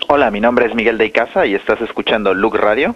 Hola, mi nombre es Miguel de Icaza y estás escuchando Look Radio.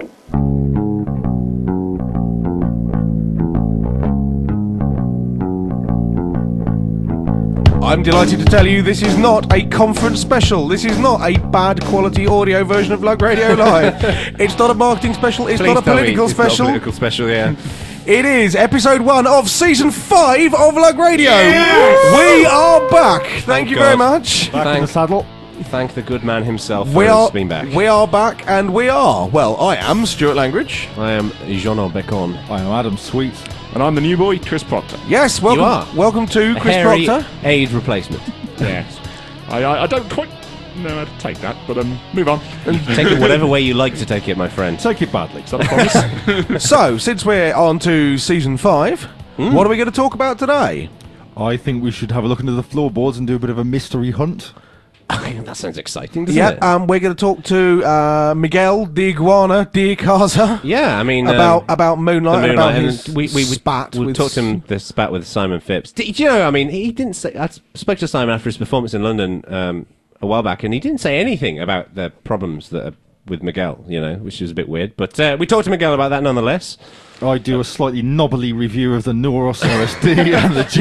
I'm delighted to tell you this is not a conference special. This is not a bad quality audio version of Lug Radio Live. It's not a marketing special. It's not a political special. Not a political special, yeah. It is episode 1 of season 5 of Lug Radio. Yes! We are back. Thank you very much. Back in the saddle. Thank the good man himself for being back. We are back, and we are. Well, I am Stuart Langridge. I am Jean Becon. I am Adam Sweet. And I'm the new boy, Chris Proctor. Yes, welcome. You are. Welcome to Chris Hairy Proctor. aid replacement. Yes. I don't quite know how to take that, but move on. Take it whatever way you like to take it, my friend. Take it badly. Is that a promise? So, since we're on to season 5, what are we going to talk about today? I think we should have a look into the floorboards and do a bit of a mystery hunt. That sounds exciting, doesn't it? Yeah, we're going to talk to Miguel the Iguana de Casa. Yeah, I mean... about Moonlight, and about his we spat. We talked to him, the spat with Simon Phipps. Did you know, I mean, he didn't say... I spoke to Simon after his performance in London a while back, and he didn't say anything about the problems that are with Miguel, you know, which is a bit weird. But we talked to Miguel about that nonetheless. I do a slightly knobbly review of the Neuros OSD and the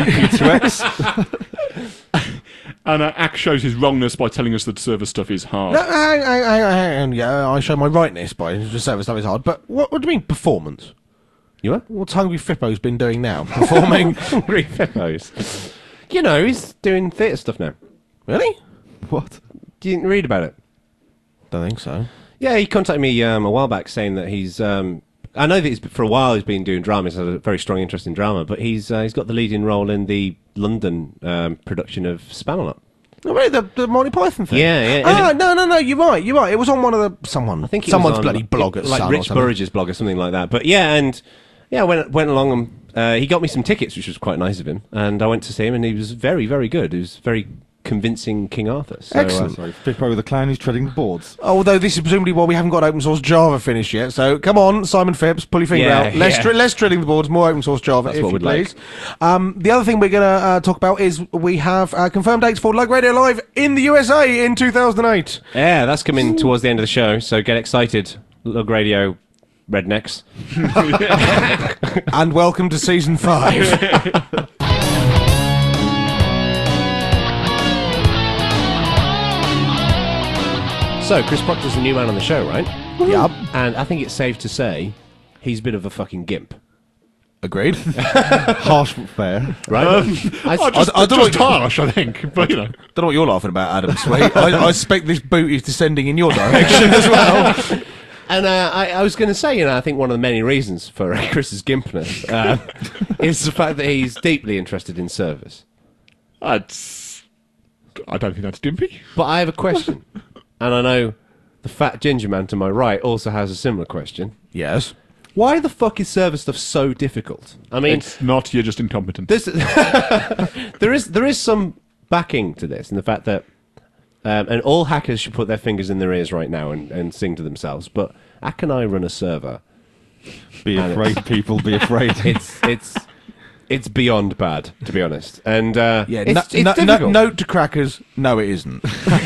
GP2X. And Ack shows his wrongness by telling us that server stuff is hard. No, hang on, yeah, I show my rightness by just saying stuff is hard. But what do you mean performance? You what? What's Hungry Fippo's been doing now? Performing? Hungry Fippos. You know, he's doing theatre stuff now. Really? What? You didn't read about it? Don't think so. Yeah, he contacted me a while back saying that he's... I know that for a while he's been doing drama. He's had a very strong interest in drama, but he's got the leading role in the London production of Spamalot. Oh, really? The Monty Python thing? Yeah. No, you're right. It was on one of the... I think someone's bloody blog at like Sun Rich Burridge's blog or something like that. But I went along and he got me some tickets, which was quite nice of him. And I went to see him, and he was very, very good. He was very convincing King Arthur. So, Excellent. Sorry, Fippo the clown who's treading the boards. Although this is presumably why we haven't got open source Java finished yet. So come on, Simon Phipps, pull your finger out. Less treading the boards, more open source Java, That's if what you we'd please. The other thing we're going to talk about is we have confirmed dates for Lug Radio Live in the USA in 2008. Yeah, that's coming towards the end of the show, so get excited, Lug Radio rednecks. And welcome to season 5. So, Chris Proctor's a new man on the show, right? Yup. And I think it's safe to say he's a bit of a fucking gimp. Agreed. Harsh but fair. Right? I don't know Just harsh, I think. But, you know. Don't know what you're laughing about, Adam Sweet. I suspect this boot is descending in your direction as well. And I was going to say, I think one of the many reasons for Chris's gimpness is the fact that he's deeply interested in service. I don't think that's dimpy. But I have a question. And I know the fat ginger man to my right also has a similar question. Yes. Why the fuck is service stuff so difficult? I mean, It's not, you're just incompetent. this, there is some backing to this, in the fact that, and all hackers should put their fingers in their ears right now and sing to themselves. But Ack and I run a server. Be afraid, people, be afraid. It's beyond bad, to be honest. And It's difficult. note to crackers, no it isn't.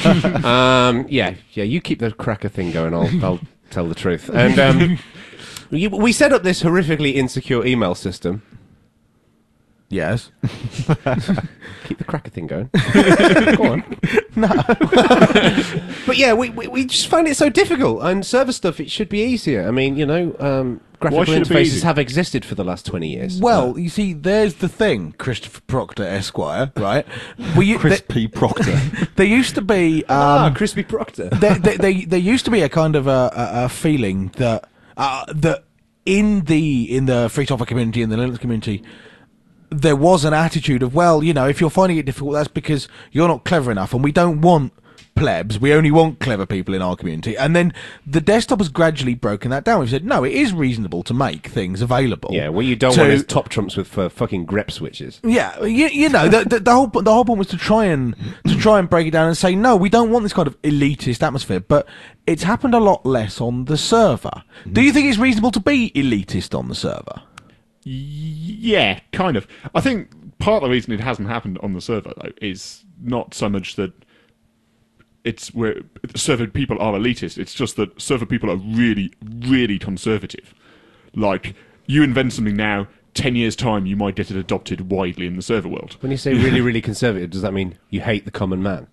You keep the cracker thing going. I'll tell the truth. And we set up this horrifically insecure email system. Yes. Keep the cracker thing going. Go on. No. But yeah, we just find it so difficult. And server stuff, it should be easier. I mean, graphical should it be interfaces easy? have existed for the last 20 years. Well, you see, there's the thing, Christopher Proctor Esquire, right? Chris P. Proctor. There used to be... Crispy Proctor. there used to be a kind of a feeling that in the free software community, in the Linux community, there was an attitude of, well, if you're finding it difficult, that's because you're not clever enough, and we don't want plebs, we only want clever people in our community. And then the desktop has gradually broken that down. We've said, no, it is reasonable to make things available. Yeah, what you don't want is top trumps with fucking grep switches. Yeah, the whole point was to try and break it down and say, no, we don't want this kind of elitist atmosphere. But it's happened a lot less on the server. Do you think it's reasonable to be elitist on the server? Yeah, kind of. I think part of the reason it hasn't happened on the server, though, is not so much that it's where server people are elitist. It's just that server people are really, really conservative. Like, you invent something now, 10 years' time, you might get it adopted widely in the server world. When you say really, really conservative, does that mean you hate the common man?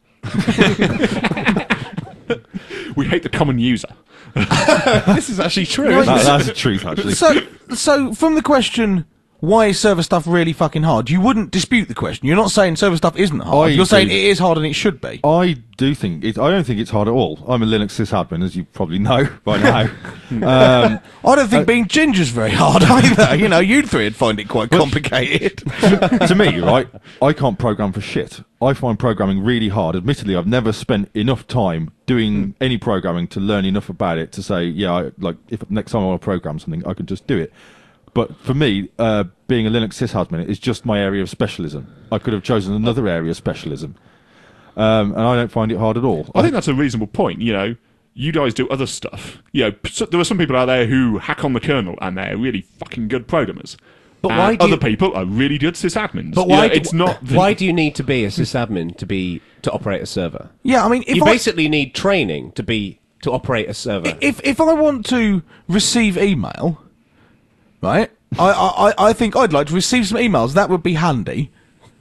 We hate the common user. This is actually true. That's the truth, actually. So from the question, why is server stuff really fucking hard? You wouldn't dispute the question. You're not saying server stuff isn't hard. You're saying it is hard and it should be. I do think I don't think it's hard at all. I'm a Linux sysadmin, as you probably know by now. I don't think being ginger's very hard either. You know, you three would find it quite complicated. To me, right, I can't program for shit. I find programming really hard. Admittedly, I've never spent enough time doing any programming to learn enough about it to say, yeah, if next time I want to program something, I can just do it. But for me, being a Linux sysadmin is just my area of specialism. I could have chosen another area of specialism. And I don't find it hard at all. I think that's a reasonable point. You know, you guys do other stuff. You know, there are some people out there who hack on the kernel and they're really fucking good programmers. But and why do other people are really good sysadmins. But why? It's not. Why do you need to be a sysadmin to operate a server? Yeah, I mean, You basically need training to operate a server. If I want to receive email, right? I think I'd like to receive some emails. That would be handy.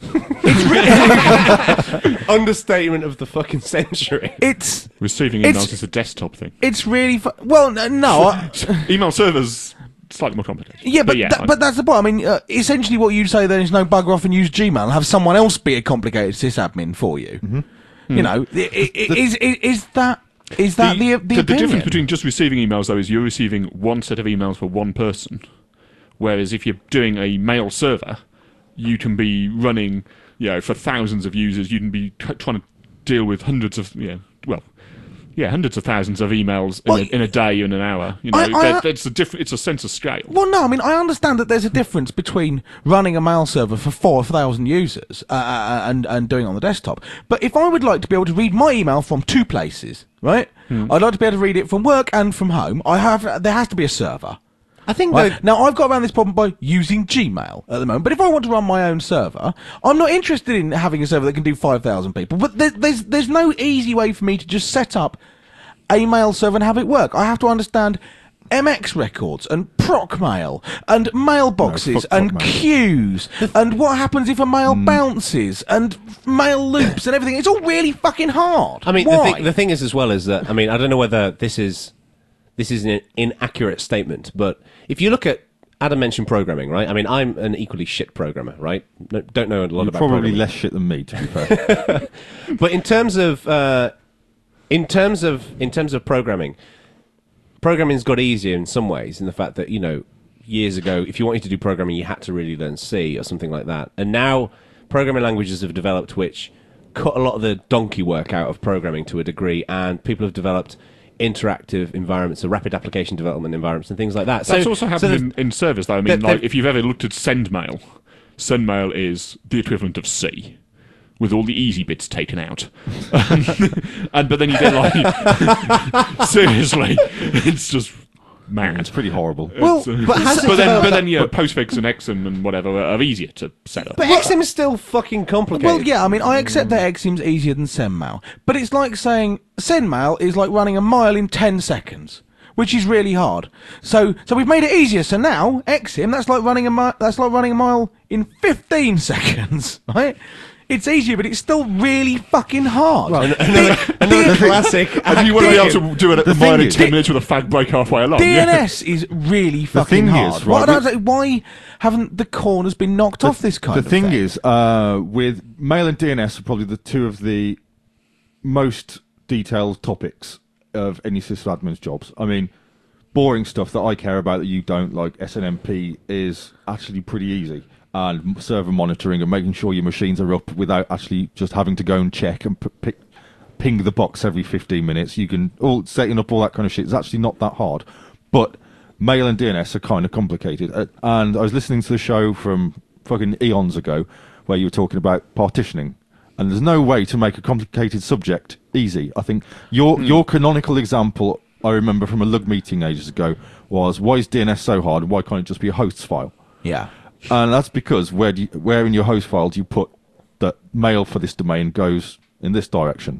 Understatement of the fucking century. It's Receiving emails is a desktop thing. It's really well, no. Email servers slightly more complicated. Yeah, but that's the point. I mean, essentially, what you'd say then is no, bugger off and use Gmail and have someone else be a complicated sysadmin for you. Mm-hmm. You know, is that the opinion? The difference between just receiving emails though is you're receiving one set of emails for one person, whereas if you're doing a mail server, you can be running, you know, for thousands of users. You can be trying to deal with hundreds of, hundreds of thousands of emails in a day and an hour. You know, it's a sense of scale. Well, no, I mean, I understand that there's a difference between running a mail server for 4,000 users and doing it on the desktop. But if I would like to be able to read my email from two places, right? I'd like to be able to read it from work and from home. There has to be a server. I think now I've got around this problem by using Gmail at the moment. But if I want to run my own server, I'm not interested in having a server that can do 5,000 people. But there's no easy way for me to just set up a mail server and have it work. I have to understand MX records and Procmail and mailboxes and queues and what happens if a mail bounces and mail loops and everything. It's all really fucking hard. I mean, Why? the thing is as well is that, I mean, I don't know whether this is an inaccurate statement, but if you look at Adam mentioned programming, right? I mean, I'm an equally shit programmer, right? Don't know a lot about probably programming. less shit than me, to be fair. But in terms of programming, programming's got easier in some ways in the fact that, you know, years ago, if you wanted to do programming, you had to really learn C or something like that. And now programming languages have developed which cut a lot of the donkey work out of programming to a degree, and people have developed interactive environments, so rapid application development environments and things like that. That's also happened in servers, though. I mean, like, if you've ever looked at SendMail, SendMail is the equivalent of C, with all the easy bits taken out. But then you get like, seriously, it's just mad. It's pretty horrible. Well, but then Postfix and Exim and whatever are easier to set up. But Exim is still fucking complicated. Well, yeah, I mean, I accept that Exim's easier than SendMail, but it's like saying SendMail is like running a mile in 10 seconds, which is really hard. So we've made it easier. So now Exim, that's like running a mile in 15 seconds, right? It's easier, but it's still really fucking hard. Well, another classic. And you want to be able to do it at the mile in 10 minutes with a fag break halfway along. DNS is really fucking hard. Why haven't the corners been knocked off this kind of thing? The thing is, with mail and DNS are probably the two of the most detailed topics of any sysadmin's jobs. I mean, boring stuff that I care about that you don't, like SNMP, is actually pretty easy. And server monitoring and making sure your machines are up without actually just having to go and check and ping the box every 15 minutes. You can setting up all that kind of shit. It's actually not that hard. But mail and DNS are kind of complicated. And I was listening to the show from fucking eons ago where you were talking about partitioning. And there's no way to make a complicated subject easy. I think your canonical example, I remember from a lug meeting ages ago, was why is DNS so hard and why can't it just be a hosts file? Yeah. And that's because where in your host file do you put that mail for this domain goes in this direction?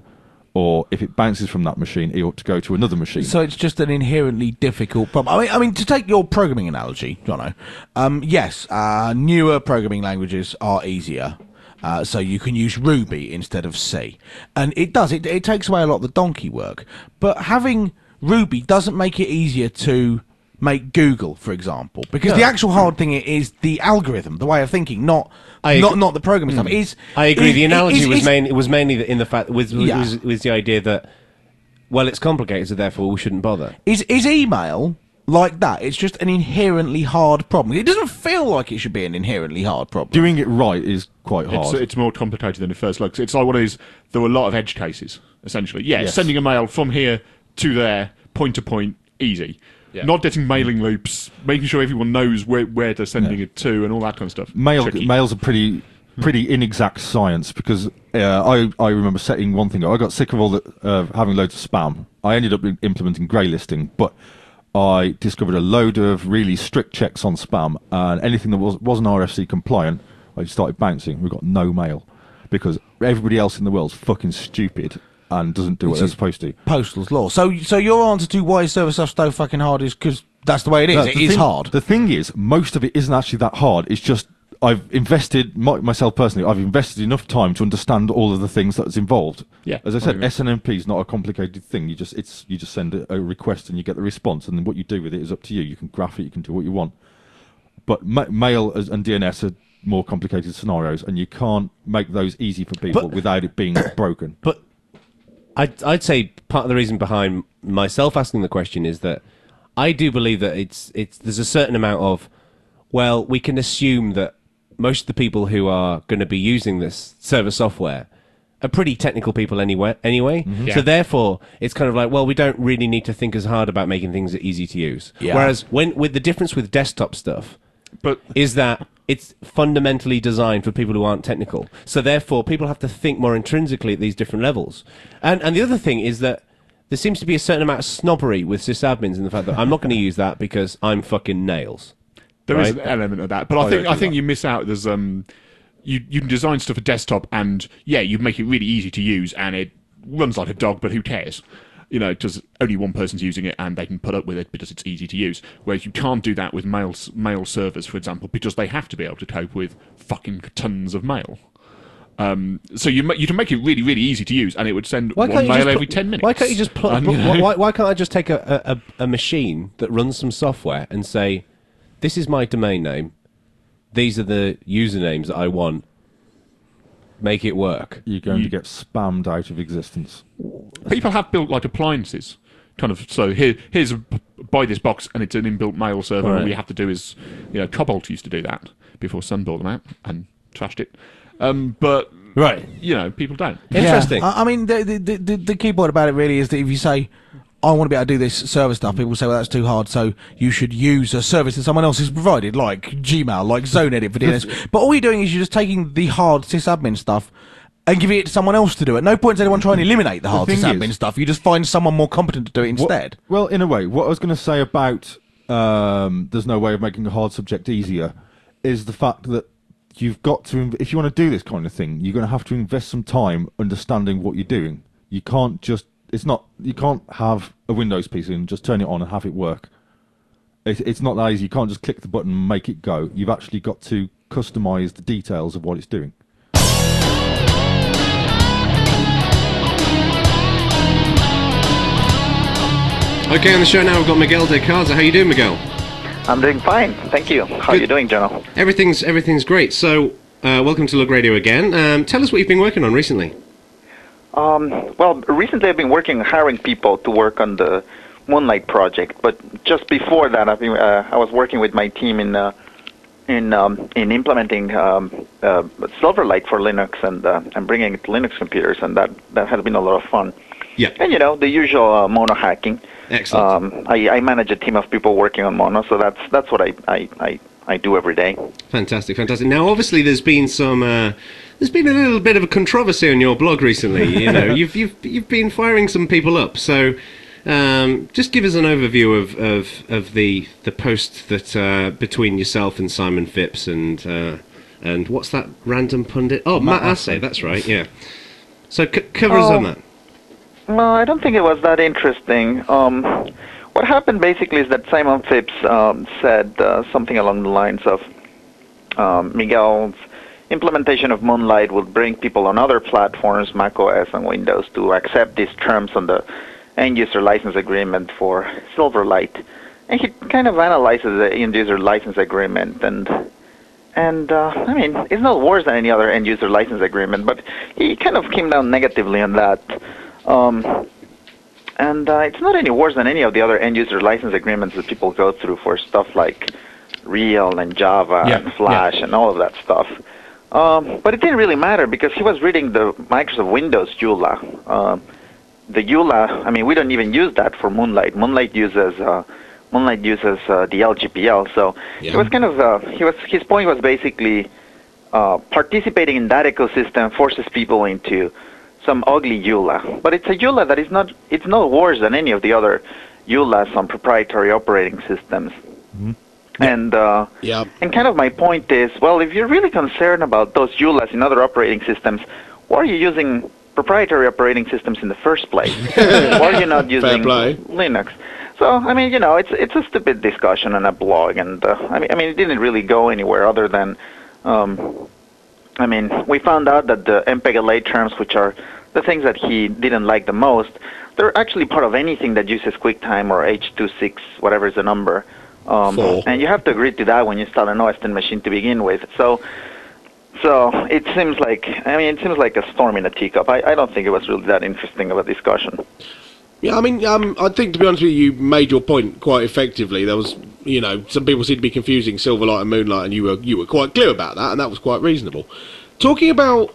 or if it bounces from that machine, it ought to go to another machine. So it's just an inherently difficult problem. I mean, to take your programming analogy, Jono, yes, newer programming languages are easier. So you can use Ruby instead of C. And it does. It takes away a lot of the donkey work. But having Ruby doesn't make it easier to make Google, for example. Because the actual hard thing is the algorithm, the way of thinking, not the programming stuff. I agree. The analogy was mainly in the fact was the idea that, well, it's complicated, so therefore we shouldn't bother. Is email like that? It's just an inherently hard problem. It doesn't feel like it should be an inherently hard problem. Doing it right is quite hard. It's more complicated than it first looks. It's like one of these. There were a lot of edge cases, essentially. Yeah, yes. Sending a mail from here to there, point to point, easy. Yeah. Not getting mailing loops, making sure everyone knows where they're sending it to, and all that kind of stuff. Mail's a pretty inexact science, because I remember setting one thing up. I got sick of all the having loads of spam. I ended up implementing grey listing, but I discovered a load of really strict checks on spam, and anything that wasn't RFC compliant, I started bouncing. We got no mail because everybody else in the world's fucking stupid and doesn't do what they're supposed to. Postal's law. So your answer to why server stuff's so fucking hard is because that's the way it is. It is hard. The thing is, most of it isn't actually that hard. It's just I've invested, myself personally, I've invested enough time to understand all of the things that's involved. Yeah, as I said, SNMP is not a complicated thing. You just send a request and you get the response, and then what you do with it is up to you. You can graph it, you can do what you want. But mail and DNS are more complicated scenarios, and you can't make those easy for people without it being broken. But I'd say part of the reason behind myself asking the question is that I do believe that there's a certain amount of, well, we can assume that most of the people who are going to be using this server software are pretty technical people anyway. Mm-hmm. So therefore, it's kind of like, well, we don't really need to think as hard about making things easy to use. Yeah. Whereas with the difference with desktop stuff is that it's fundamentally designed for people who aren't technical. So therefore, people have to think more intrinsically at these different levels. And the other thing is that there seems to be a certain amount of snobbery with sysadmins in the fact that I'm not going to use that because I'm fucking nails. There is an element of that, but I think you miss out. There's you can design stuff for desktop, and you make it really easy to use, and it runs like a dog. But who cares? You know, because only one person's using it, and they can put up with it because it's easy to use. Whereas you can't do that with mail servers, for example, because they have to be able to cope with fucking tons of mail. So you can make it really, really easy to use, and it would send one mail every 10 minutes. Why can't you just why can't I just take a machine that runs some software and say, this is my domain name, these are the usernames that I want, make it work? You're going to get spammed out of existence. People have built like appliances, kind of. So here's buy this box, and it's an inbuilt mail server. Right. All you have to do is, Cobalt used to do that before Sun bought them out and trashed it. But people don't. Interesting. I mean, the key point about it really is that if you say, I want to be able to do this server stuff, people say, well, that's too hard, so you should use a service that someone else has provided, like Gmail, like ZoneEdit for DNS. But all you're doing is you're just taking the hard sysadmin stuff and giving it to someone else to do it. No point is anyone trying to eliminate the hard sysadmin stuff. You just find someone more competent to do it instead. Well, in a way, what I was going to say about there's no way of making a hard subject easier is the fact that you've got to, if you want to do this kind of thing, you're going to have to invest some time understanding what you're doing. You can't just, you can't have a Windows PC and just turn it on and have it work. It's not that easy. You can't just click the button and make it go. You've actually got to customize the details of what it's doing. Okay, on the show now we've got Miguel de Casa. How you doing, Miguel? I'm doing fine, thank you. How are you doing, Jono? Everything's great. So, welcome to Lug Radio again. Tell us what you've been working on recently. Well, recently I've been hiring people to work on the Moonlight project. But just before that, I was working with my team in implementing Silverlight for Linux and bringing it to Linux computers, and that has been a lot of fun. Yeah. And the usual Mono hacking. Excellent. I manage a team of people working on Mono, so that's what I do every day. Fantastic. Now, obviously, there's been a little bit of a controversy on your blog recently. You've been firing some people up. So, just give us an overview of the post that between yourself and Simon Phipps and what's that random pundit? Oh, Matt Assay. That's right. Yeah. So cover us on that. Well, I don't think it was that interesting. What happened basically is that Simon Phipps said something along the lines of Miguel's implementation of Moonlight will bring people on other platforms, macOS and Windows, to accept these terms on the end-user license agreement for Silverlight. And he kind of analyzes the end-user license agreement, and I mean, it's not worse than any other end-user license agreement, but he kind of came down negatively on that. It's not any worse than any of the other end-user license agreements that people go through for stuff like Real and Java and Flash and all of that stuff. But it didn't really matter because he was reading the Microsoft Windows EULA. The EULA, I mean, we don't even use that for Moonlight. Moonlight uses the LGPL. So it was kind of his point was basically participating in that ecosystem forces people into some ugly EULA. But it's a EULA that is not, it's no worse than any of the other EULAs on proprietary operating systems. Mm-hmm. And kind of my point is, well, if you're really concerned about those EULAs in other operating systems, why are you using proprietary operating systems in the first place? Why are you not using Linux? So, I mean, you know, it's a stupid discussion on a blog, and I mean, it didn't really go anywhere other than, I mean, we found out that the MPEG-LA terms, which are the things that he didn't like the most, they're actually part of anything that uses QuickTime or H.2.6, whatever is the number. And you have to agree to that when you install an OS X machine to begin with. So it seems like, it seems like a storm in a teacup. I don't think it was really that interesting of a discussion. Yeah, I mean, I think, to be honest with you, you made your point quite effectively. There was, you know, some people seem to be confusing Silverlight and Moonlight, and you were quite clear about that, and that was quite reasonable. Talking about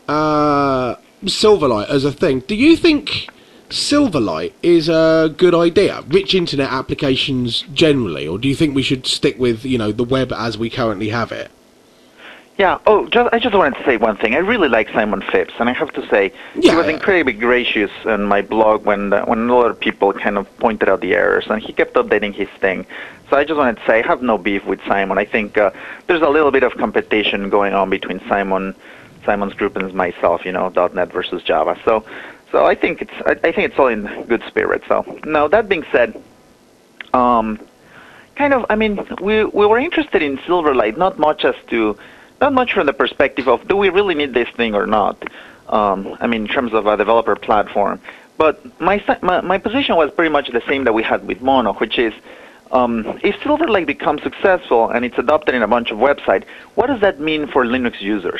Silverlight as a thing, do you think Silverlight is a good idea? Rich internet applications generally, or do you think we should stick with, you know, the web as we currently have it? Yeah. Oh, I just wanted to say one thing. I really like Simon Phipps, and I have to say he was incredibly gracious on my blog when a lot of people kind of pointed out the errors, and he kept updating his thing. So I just wanted to say I have no beef with Simon. I think there's a little bit of competition going on between Simon's group and myself. You know, .NET versus Java. So I think it's all in good spirit. So now that being said, kind of, I mean, we were interested in Silverlight not much from the perspective of do we really need this thing or not. I mean, in terms of a developer platform. But my position was pretty much the same that we had with Mono, which is if Silverlight becomes successful and it's adopted in a bunch of websites, what does that mean for Linux users?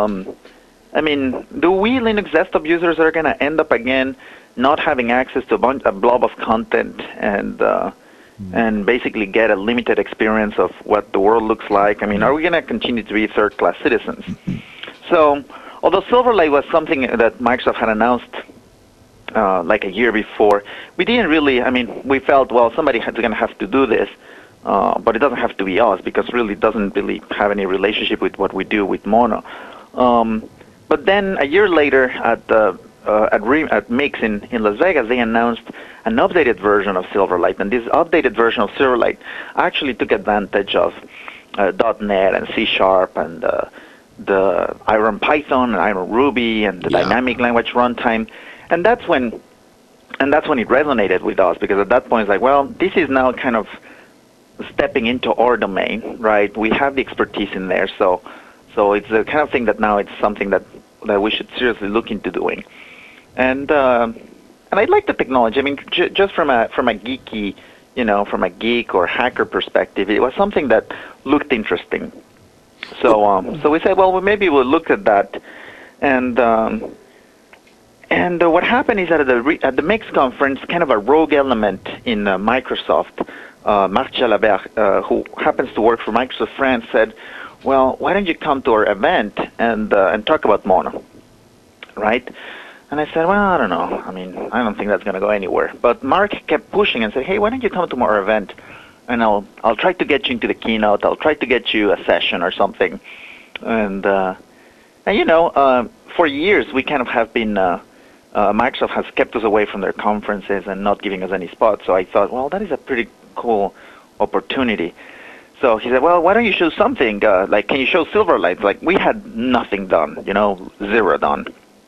I mean, do we Linux desktop users are going to end up again not having access to a blob of content and basically get a limited experience of what the world looks like? I mean, are we going to continue to be third-class citizens? So, although Silverlight was something that Microsoft had announced like a year before, we didn't really, I mean, we felt, well, somebody is going to have to do this, but it doesn't have to be us because really it doesn't really have any relationship with what we do with Mono. But then a year later at Mix in Las Vegas, they announced an updated version of Silverlight, and this updated version of Silverlight actually took advantage of .NET and C# and the Iron Python and Iron Ruby and the dynamic language runtime, and that's when it resonated with us, because at that point it's like, well, this is now kind of stepping into our domain, right? We have the expertise in there, so it's the kind of thing that now it's something that we should seriously look into doing. And I like the technology. I mean, just from a geeky, you know, from a geek or hacker perspective, it was something that looked interesting. So we said, well, maybe we'll look at that. And what happened is that at the Mix conference, kind of a rogue element in Microsoft, Marc Jalabert, who happens to work for Microsoft France, said, well, why don't you come to our event and talk about Mono, right? And I said, well, I don't know. I mean, I don't think that's going to go anywhere. But Mark kept pushing and said, hey, why don't you come to our event? And I'll try to get you into the keynote. I'll try to get you a session or something. And you know, for years we kind of have been, Microsoft has kept us away from their conferences and not giving us any spots. So I thought, well, that is a pretty cool opportunity. So he said, well, why don't you show something? Like, can you show Silverlight? Like, we had nothing done, you know, zero done.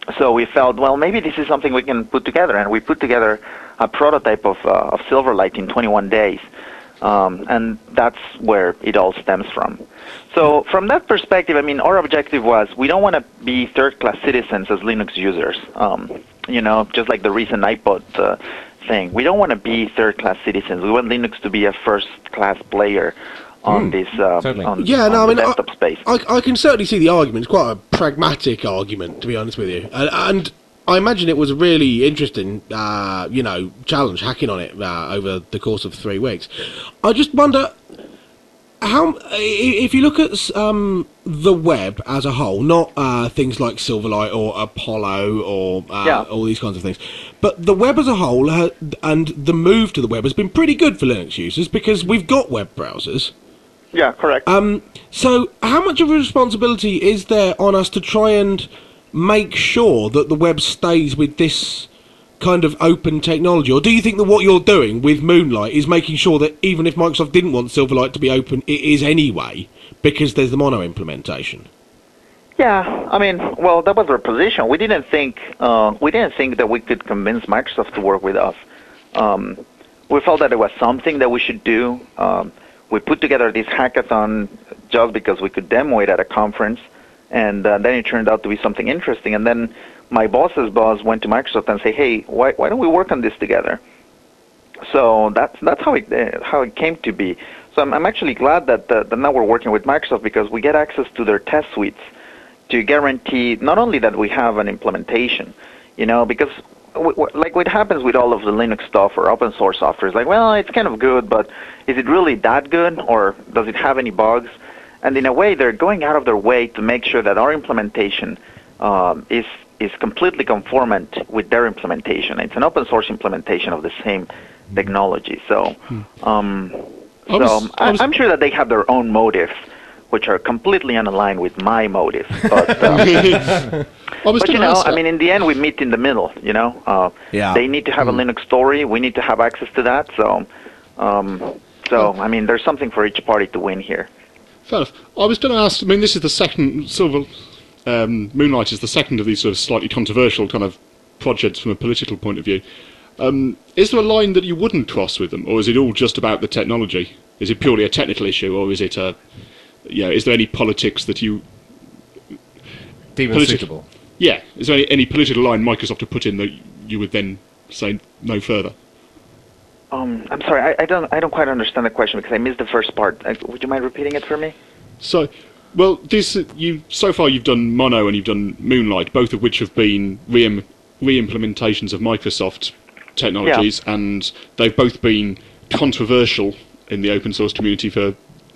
So we felt, well, maybe this is something we can put together, and we put together a prototype of Silverlight in 21 days, and that's where it all stems from. So from that perspective, I mean, our objective was we don't want to be third-class citizens as Linux users. Just like the recent iPod thing, we don't want to be third-class citizens. We want Linux to be a first-class player on this desktop space. I can certainly see the argument. It's quite a pragmatic argument, to be honest with you. And I imagine it was a really interesting, challenge, hacking on it over the course of 3 weeks. I just wonder how, if you look at the web as a whole, not things like Silverlight or Apollo or all these kinds of things, but the web as a whole and the move to the web has been pretty good for Linux users because we've got web browsers. Yeah, correct. So how much of a responsibility is there on us to try and make sure that the web stays with this kind of open technology? Or do you think that what you're doing with Moonlight is making sure that even if Microsoft didn't want Silverlight to be open, it is anyway, because there's the mono implementation? Yeah, I mean, well, that was our position. We didn't think that we could convince Microsoft to work with us. We felt that it was something that we should do. We put together this hackathon just because we could demo it at a conference, and then it turned out to be something interesting. And then my boss's boss went to Microsoft and said, "Hey, why don't we work on this together?" So that's how it came to be. So I'm actually glad that now we're working with Microsoft because we get access to their test suites to guarantee not only that we have an implementation, because like what happens with all of the Linux stuff or open source software is like, well, it's kind of good, but is it really that good, or does it have any bugs? And in a way, they're going out of their way to make sure that our implementation is completely conformant with their implementation. It's an open source implementation of the same technology. So, I'm sure that they have their own motives, which are completely unaligned with my motives. But, I mean, in the end, we meet in the middle. They need to have a Linux story. We need to have access to that. So, I mean, there's something for each party to win here. Fair enough. I was going to ask. I mean, this is the second Moonlight is the second of these sort of slightly controversial kind of projects from a political point of view. Is there a line that you wouldn't cross with them, or is it all just about the technology? Is it purely a technical issue, or is it is there any politics that you deem unsuitable? Yeah. Is there any political line Microsoft have put in that you would then say no further? I'm sorry, I don't quite understand the question because I missed the first part. Would you mind repeating it for me? So, well, so far you've done Mono and you've done Moonlight, both of which have been re-implementations of Microsoft technologies, and they've both been controversial in the open source community for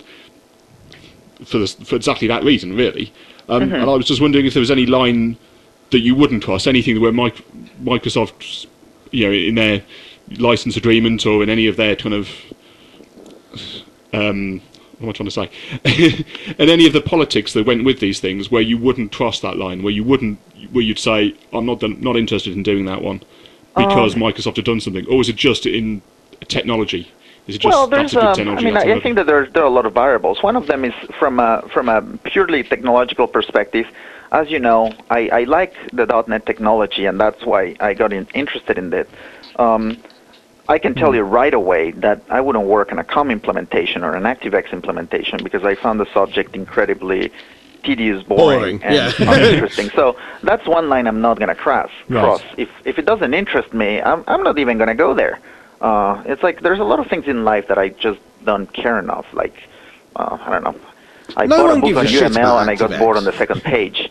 exactly that reason, really. And I was just wondering if there was any line that you wouldn't cross, anything where Microsoft, in their license agreement or in any of their kind of what am I trying to say? And any of the politics that went with these things, where you wouldn't cross that line, where you'd say, I'm not interested in doing that one because Microsoft have done something, or is it just in technology? Is it just that's a good technology? I mean, I think that there are a lot of variables. One of them is from a purely technological perspective. As you know, I like the .NET technology, and that's why I got interested in it. I can tell you right away that I wouldn't work on a COM implementation or an ActiveX implementation because I found the subject incredibly tedious, boring and uninteresting. So that's one line I'm not going to cross. If it doesn't interest me, I'm not even going to go there. It's like there's a lot of things in life that I just don't care enough. Like, I don't know. I bought a book on UML and I got bored on the second page.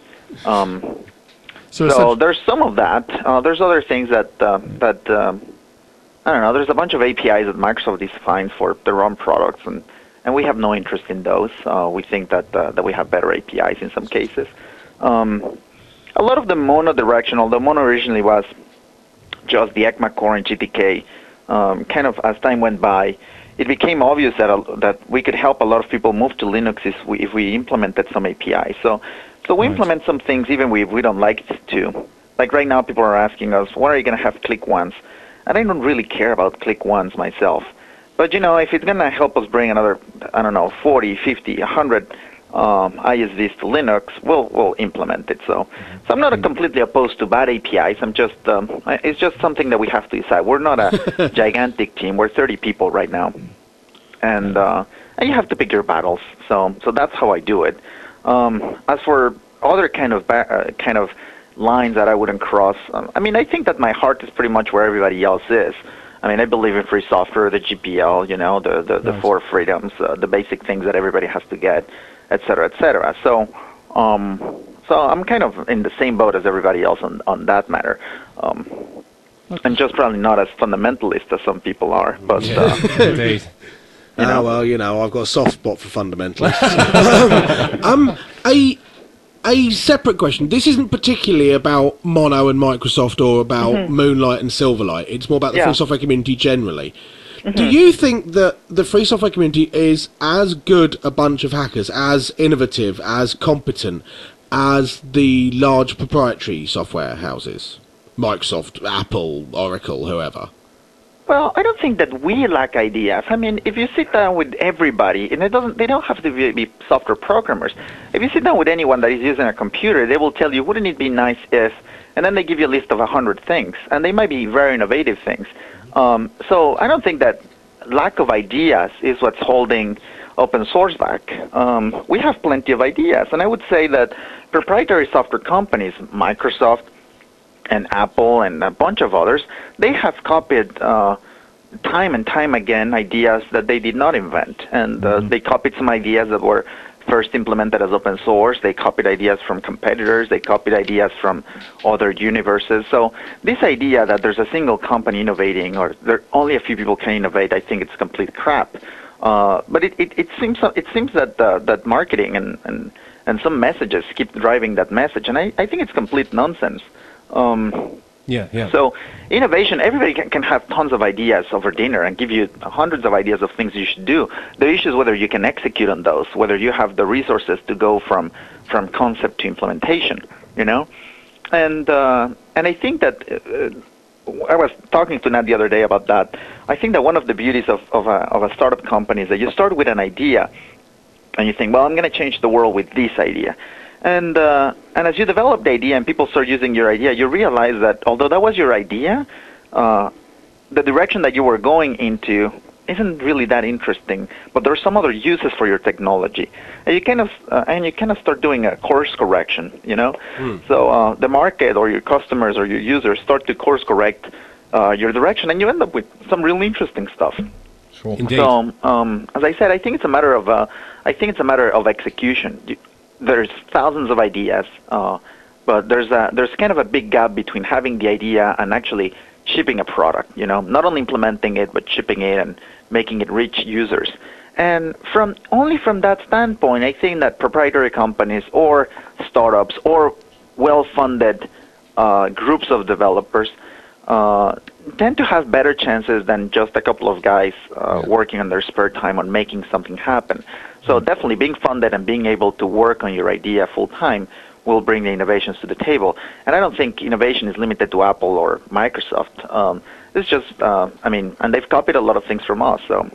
So there's some of that. There's other things that I don't know. There's a bunch of APIs that Microsoft defines for their own products, and we have no interest in those. We think that we have better APIs in some cases. A lot of the mono-directional, the mono originally was just the ECMA core and GTK. Kind of as time went by, it became obvious that we could help a lot of people move to Linux if we implemented some APIs. So we implement some things even if we don't like to. Like right now, people are asking us, when are you going to have click once? And I don't really care about click once myself. But, if it's going to help us bring another, 40, 50, 100 ISVs to Linux, we'll implement it. So I'm not completely opposed to bad APIs. It's just something that we have to decide. We're not a gigantic team. We're 30 people right now, and you have to pick your battles. So that's how I do it. As for other kind of lines that I wouldn't cross, I think that my heart is pretty much where everybody else is. I believe in free software, the GPL, the four freedoms, the basic things that everybody has to get, et cetera, et cetera. So I'm kind of in the same boat as everybody else on that matter. I'm just probably not as fundamentalist as some people are, but Indeed. I've got a soft spot for fundamentalists. A separate question. This isn't particularly about Mono and Microsoft or about Moonlight and Silverlight. It's more about the free software community generally. Do you think that the free software community is as good a bunch of hackers, as innovative, as competent as the large proprietary software houses? Microsoft, Apple, Oracle, whoever. Well, I don't think that we lack ideas. If you sit down with everybody, and they don't have to be software programmers. If you sit down with anyone that is using a computer, they will tell you, wouldn't it be nice if, and then they give you a list of 100 things, and they might be very innovative things. So I don't think that lack of ideas is what's holding open source back. We have plenty of ideas, and I would say that proprietary software companies, Microsoft, and Apple and a bunch of others, they have copied time and time again ideas that they did not invent. And they copied some ideas that were first implemented as open source. They copied ideas from competitors. They copied ideas from other universes. So this idea that there's a single company innovating or there only a few people can innovate, I think it's complete crap. But it seems that that marketing and some messages keep driving that message. And I think it's complete nonsense. So innovation, everybody can have tons of ideas over dinner and give you hundreds of ideas of things you should do. The issue is whether you can execute on those, whether you have the resources to go from concept to implementation, And I think that I was talking to Nat the other day about that. I think that one of the beauties of a startup company is that you start with an idea and you think, well, I'm going to change the world with this idea. And as you develop the idea and people start using your idea, you realize that although that was your idea, the direction that you were going into isn't really that interesting. But there are some other uses for your technology, and you kind of start doing a course correction. So the market or your customers or your users start to course correct your direction, and you end up with some really interesting stuff. Sure. Indeed. So as I said, I think it's a matter of execution. There's thousands of ideas, but there's kind of a big gap between having the idea and actually shipping a product. Not only implementing it, but shipping it and making it reach users. And only from that standpoint, I think that proprietary companies or startups or well-funded groups of developers tend to have better chances than just a couple of guys working on their spare time on making something happen. So definitely being funded and being able to work on your idea full-time will bring the innovations to the table. And I don't think innovation is limited to Apple or Microsoft. It's just, and they've copied a lot of things from us. So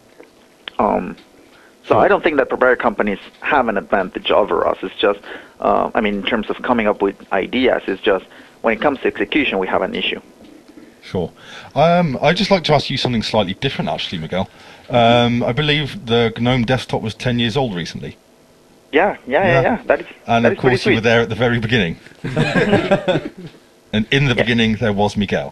I don't think that proprietary companies have an advantage over us. It's just, in terms of coming up with ideas, it's just when it comes to execution, we have an issue. Sure. I'd just like to ask you something slightly different, actually, Miguel. I believe the GNOME desktop was 10 years old recently. Yeah. That is. And that of is pretty course, you were sweet. there at the very beginning. And in the beginning, there was Miguel.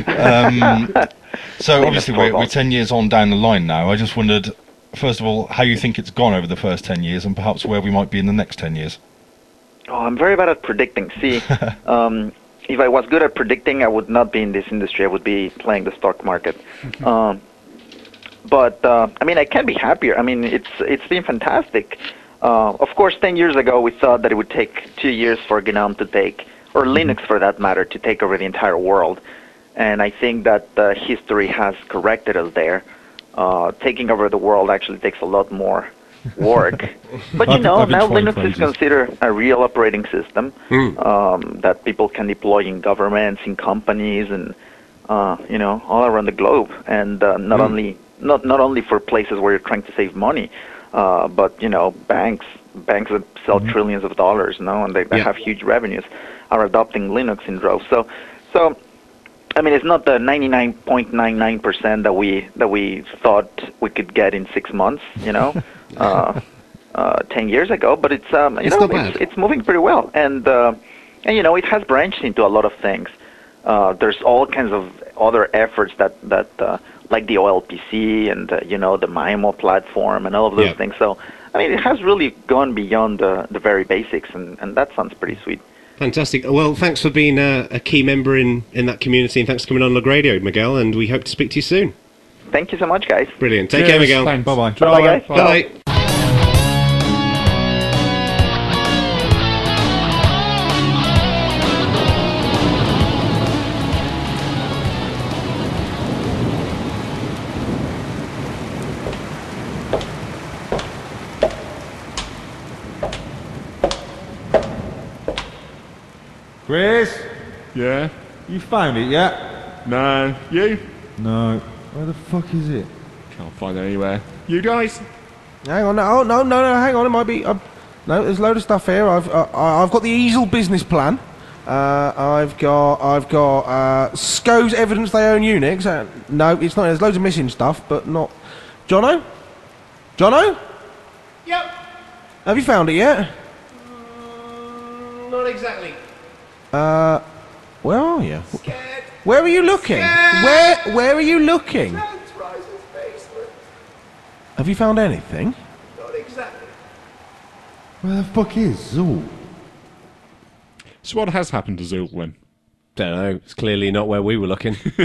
So obviously, we're 10 years on down the line now. I just wondered, first of all, how you think it's gone over the first 10 years, and perhaps where we might be in the next 10 years. Oh, I'm very bad at predicting. See. If I was good at predicting, I would not be in this industry. I would be playing the stock market. But I can't be happier. It's been fantastic. Of course, 10 years ago, we thought that it would take 2 years for GNOME to take, or Linux for that matter, to take over the entire world. And I think that history has corrected us there. Taking over the world actually takes a lot more work. But now Linux is considered a real operating system that people can deploy in governments, in companies, and all around the globe. And not only for places where you're trying to save money, but banks, banks that sell trillions of dollars, and they have huge revenues, are adopting Linux in droves. So I mean, it's not the 99.99% that we thought we could get in 6 months, 10 years ago, but it's moving pretty well, and it has branched into a lot of things. There's all kinds of other efforts that like the OLPC and the MIMO platform and all of those things. So I mean, it has really gone beyond the very basics, and that sounds pretty sweet. Fantastic. Well, thanks for being a key member in that community, and thanks for coming on Log Radio, Miguel, and we hope to speak to you soon. Thank you so much, guys. Brilliant. Take care, Miguel. Thanks. Bye-bye. Bye-bye, guys. Bye. Chris, Yeah? you found it yet? No. You? No. Where the fuck is it? Can't find it anywhere. You guys? Hang on, no, hang on. It might be. No, there's a load of stuff here. I've got the easel business plan. I've got SCO's evidence they own Unix. No, it's not. There's loads of missing stuff, but not. Jono? Yep. Have you found it yet? Not exactly. Where are you? Scared. Where are you looking? Where are you looking? Rise's basement. Have you found anything? Not exactly. Where the fuck is Zool? So what has happened to Zoolwyn? Don't know. It's clearly not where we were looking. Do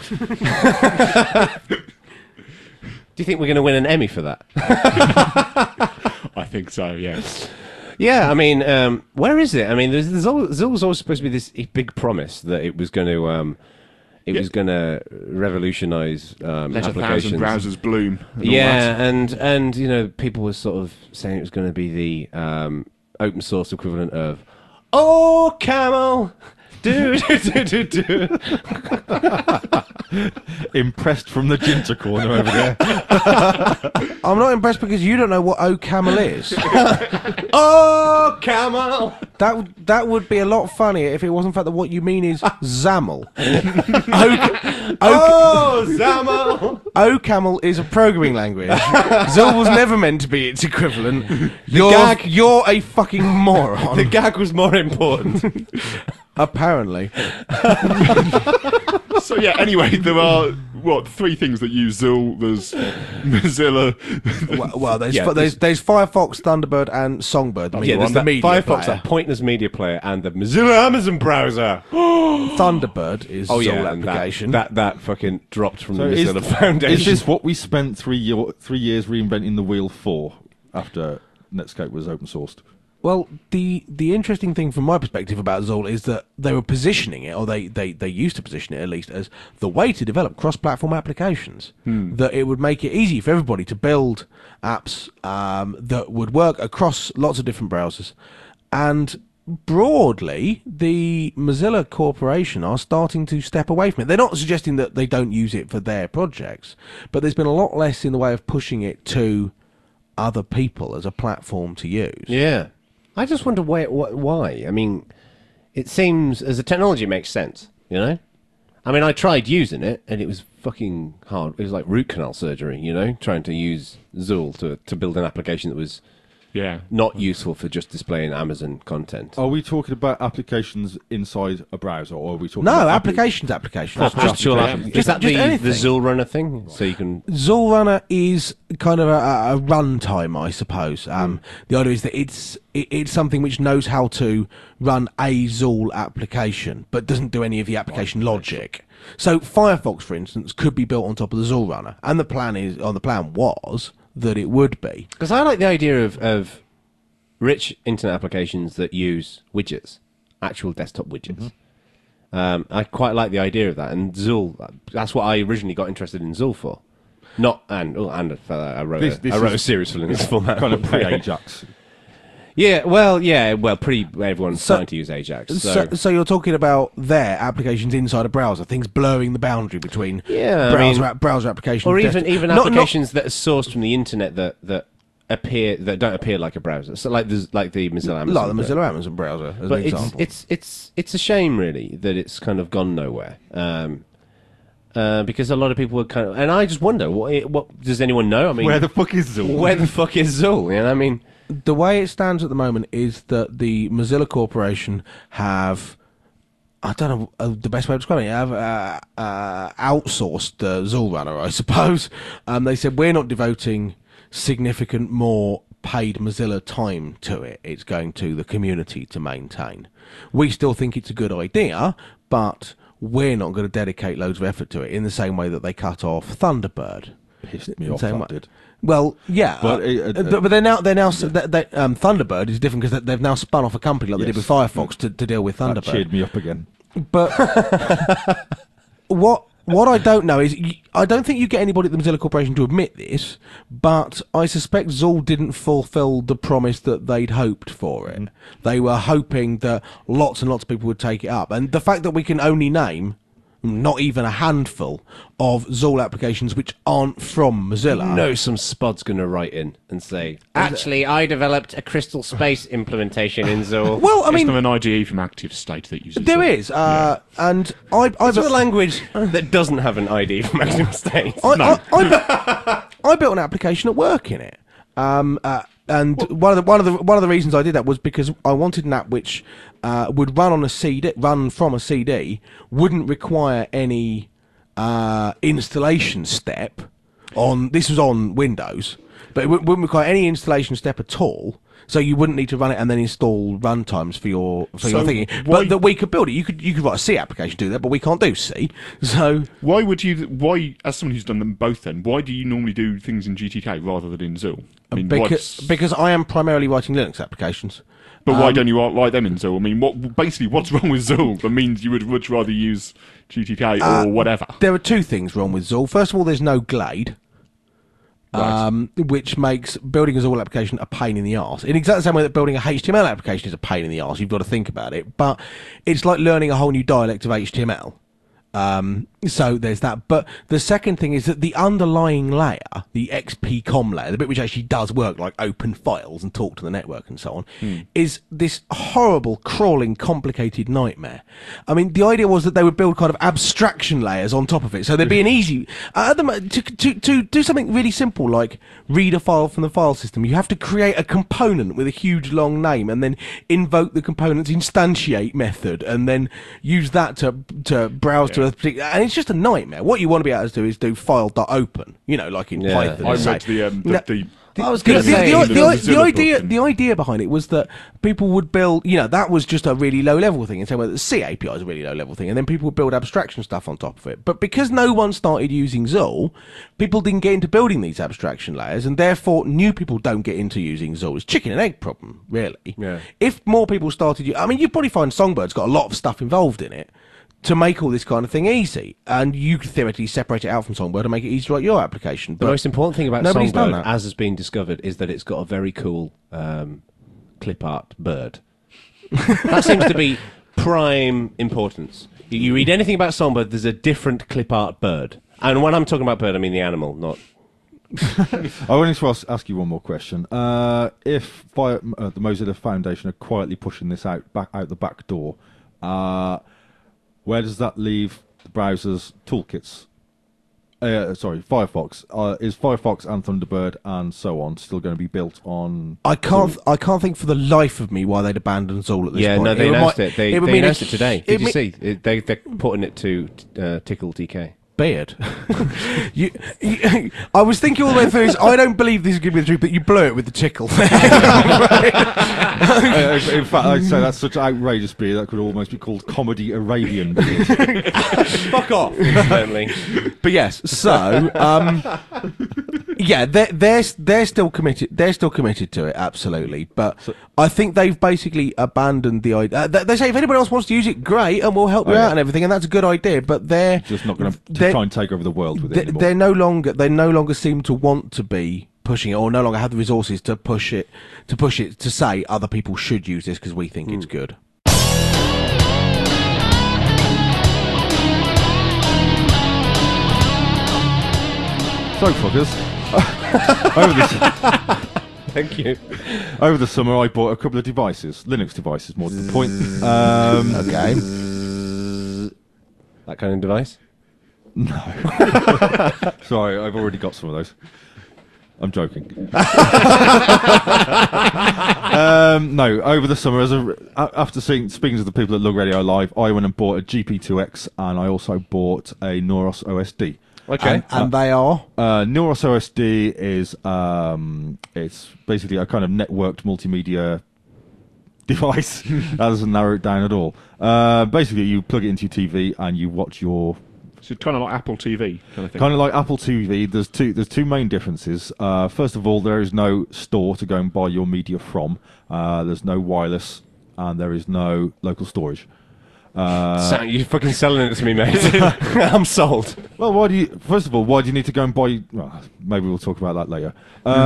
you think we're going to win an Emmy for that? I think so, yes. Yeah, I mean, where is it? I mean, there's always supposed to be this big promise that it was going to revolutionise Let applications. 1,000 browsers bloom. And all Yeah, that. and people were sort of saying it was going to be the open source equivalent of "Oh, camel." Do. Impressed from the ginger corner over there. I'm not impressed because you don't know what OCaml is. Oh, camel. That would be a lot funnier if it wasn't the fact that what you mean is XAML. Oh, Zamel. OCaml is a programming language. Zool was never meant to be its equivalent. gag- You're a fucking moron. The gag was more important. Apparently. So yeah, anyway, there are, three things that use Zool. There's Mozilla. Well, there's Yeah, there's Firefox, Thunderbird, and Songbird. The There's the that media Firefox, player. that pointless media player, and the Mozilla Amazon browser. Thunderbird is Zool and application. that fucking dropped from So the is, Mozilla Foundation. is this what we spent 3 years reinventing the wheel for after Netscape was open sourced? Well, the interesting thing from my perspective about Zool is that they were positioning it, or they used to position it at least, as the way to develop cross-platform applications. That it would make it easy for everybody to build apps that would work across lots of different browsers. And broadly, the Mozilla Corporation are starting to step away from it. They're not suggesting that they don't use it for their projects, but there's been a lot less in the way of pushing it to other people as a platform to use. Yeah. I just wonder why. I mean, it seems, as a technology, it makes sense, you know? I mean, I tried using it, and it was fucking hard. It was like root canal surgery, you know? Trying to use Zool to build an application that was not useful for just displaying Amazon content. Are we talking about applications inside a browser, or are we talking No, about applications. Just Just that the anything. Zool Runner thing? So you can... Zool Runner is kind of a runtime, I suppose. The idea is that it's something which knows how to run a Zool application, but doesn't do any of the application logic. So Firefox, for instance, could be built on top of the Zool Runner, and the plan was that it would be. Because I like the idea of rich internet applications that use widgets, actual desktop widgets. I quite like the idea of that, and Zool. That's what I originally got interested in Zool for. I wrote a series for Linux format. kind of pre-Ajax? Everyone's starting to use Ajax. So you're talking about their applications inside a browser, things blurring the boundary between browser applications, or even applications that are sourced from the internet that appear that don't appear like a browser. So like the Mozilla Amazon. Like the Mozilla Amazon browser, as But an example. it's a shame, really, that it's kind of gone nowhere. Because a lot of people were kind of, and I just wonder, what does anyone know? I mean, Where the fuck is Zool? Where the fuck is Zool? You know, I mean, The way it stands at the moment is that the Mozilla Corporation have, I don't know the best way of describing it, have outsourced the Zool runner, I suppose. They said, we're not devoting significant more paid Mozilla time to it. It's going to the community to maintain. We still think it's a good idea, but we're not going to dedicate loads of effort to it in the same way that they cut off Thunderbird. Pissed me off, Same that way. did. Well, yeah, But but they're now Thunderbird is different because they've now spun off a company like they did with Firefox to deal with That Thunderbird. cheered me up again. But what I don't know is I don't think you get anybody at the Mozilla Corporation to admit this, but I suspect Zool didn't fulfil the promise that they'd hoped for it. They were hoping that lots and lots of people would take it up, and the fact that we can only name not even a handful of Zool applications which aren't from Mozilla. no, some spod's going to write in and say, actually, I developed a Crystal Space implementation in Zool. Well, I It's mean, not an IDE from Active State that uses there Zool. is, and I've It's a language that doesn't have an ID from Active State. I built an application at work in it, and one of the reasons I did that was because I wanted an app which would run on a CD, run from a CD, wouldn't require any installation step. This was on Windows, but it wouldn't require any installation step at all. So you wouldn't need to run it and then install runtimes for your thingy. why- But that we could build it. You could write a C application to do that, but we can't do C. So Why, as someone who's done them both then, why do you normally do things in GTK rather than in Zool? I mean, because I am primarily writing Linux applications. but why don't you write them in Zool? I mean, what's wrong with Zool that means you would much rather use GTK or whatever? There are two things wrong with Zool. First of all, there's no Glade, which makes building a Zool application a pain in the arse. In exactly the same way that building a HTML application is a pain in the arse. You've got to think about it. But it's like learning a whole new dialect of HTML. So there's that. But the second thing is that the underlying layer, the XPCOM layer, the bit which actually does work, like open files and talk to the network and so on, is this horrible, crawling, complicated nightmare. I mean, the idea was that they would build kind of abstraction layers on top of it. So there'd be an easy... to do something really simple, like read a file from the file system, you have to create a component with a huge long name and then invoke the component's instantiate method and then use that to browse to a particular... And it's just a nightmare. What you want to be able to do is do file.open, like in Python. I and say- read the I was going to say, the idea behind it was that people would build, that was just a really low level thing. In the same way that the C API is a really low level thing, and then people would build abstraction stuff on top of it. But because no one started using Zool, people didn't get into building these abstraction layers, and therefore new people don't get into using Zool. It's chicken and egg problem, really. Yeah. If more people started, you'd probably find Songbird's got a lot of stuff involved in it to make all this kind of thing easy, and you could theoretically separate it out from Songbird and make it easy to write your application. The most important thing about nobody's done Songbird, that. as has been discovered, is that it's got a very cool clip art bird. That seems to be prime importance. You read anything about Songbird, there's a different clip art bird. And when I'm talking about bird, I mean the animal, not... I wanted to ask you one more question. If the Mozilla Foundation are quietly pushing this out the back door, where does that leave the browser's toolkits? Firefox. Is Firefox and Thunderbird and so on still going to be built on? I can't think for the life of me why they'd abandon Zool at this point. Yeah, no, they announced it. They would mean announced it today. Did you mean- see? They're putting it to Tickle TK. Beard. I was thinking all the way through this, I don't believe this is going to be the truth, but you blew it with the tickle. In fact, I'd say that's such outrageous beer that could almost be called comedy Arabian beer. Fuck off, incidentally. But yes, so yeah, they're still committed. They're still committed to it, absolutely. But I think they've basically abandoned the idea. They say if anybody else wants to use it, great, and we'll help you out and everything, and that's a good idea. But they're Just not going to try and take over the world with it anymore. They no longer seem to want to be pushing it, or no longer have the resources to push it to say other people should use this because we think it's good. So, fuckers, Thank you. Over the summer, I bought a couple of devices, Linux devices, more to the point. Okay. That kind of device? Sorry, I've already got some of those. I'm joking. No, over the summer, after speaking to the people at Lug Radio Live, I went and bought a GP2X, and I also bought a Neuros OSD. Okay. And they are? Neuros OSD is it's basically a kind of networked multimedia device. That doesn't narrow it down at all. Basically, you plug it into your TV and you watch your. So kind of like Apple TV kind of thing. Kind of like Apple TV. There's two main differences. First of all, there is no store to go and buy your media from. There's no wireless, and there is no local storage. You're fucking selling it to me, mate. I'm sold. Well, first of all, why do you need to go and buy? Well, maybe we'll talk about that later.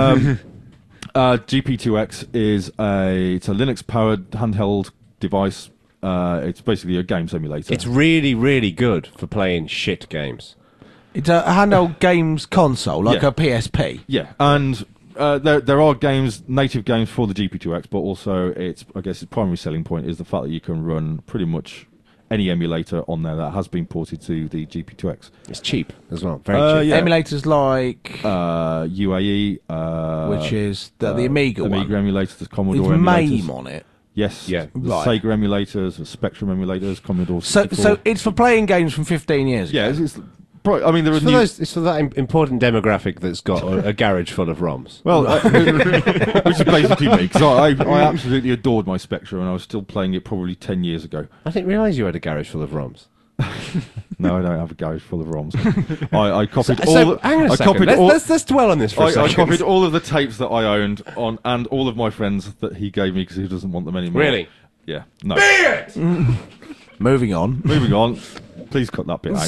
GP2X it's a Linux-powered handheld device. It's basically a game simulator. It's really, really good for playing shit games. It's a handheld games console, like Yeah. a PSP. Yeah, and there are native games for the GP2X, but also its primary selling point is the fact that you can run pretty much any emulator on there that has been ported to the GP2X. It's cheap as well. Very cheap. Yeah. Emulators like, UAE, which is the Amiga one. Amiga emulators, the Commodore With emulators. MAME on it. Yes, Yeah. the Right. Sega emulators, the Spectrum emulators, Commodore So 64. it's for playing games from 15 years ago. Yeah, it's probably, I mean, there are It's for that important demographic that's got a garage full of ROMs. Well, which is basically me, because I absolutely adored my Spectrum, and I was still playing it probably 10 years ago. I didn't realise you had a garage full of ROMs. No, I don't have a garage full of ROMs. I copied So, hang on a second. Let's dwell on this for a I second. copied all of the tapes that I owned and all of my friends that he gave me because he doesn't want them anymore. Really? Yeah. No. Moving on. Moving on. Please cut that bit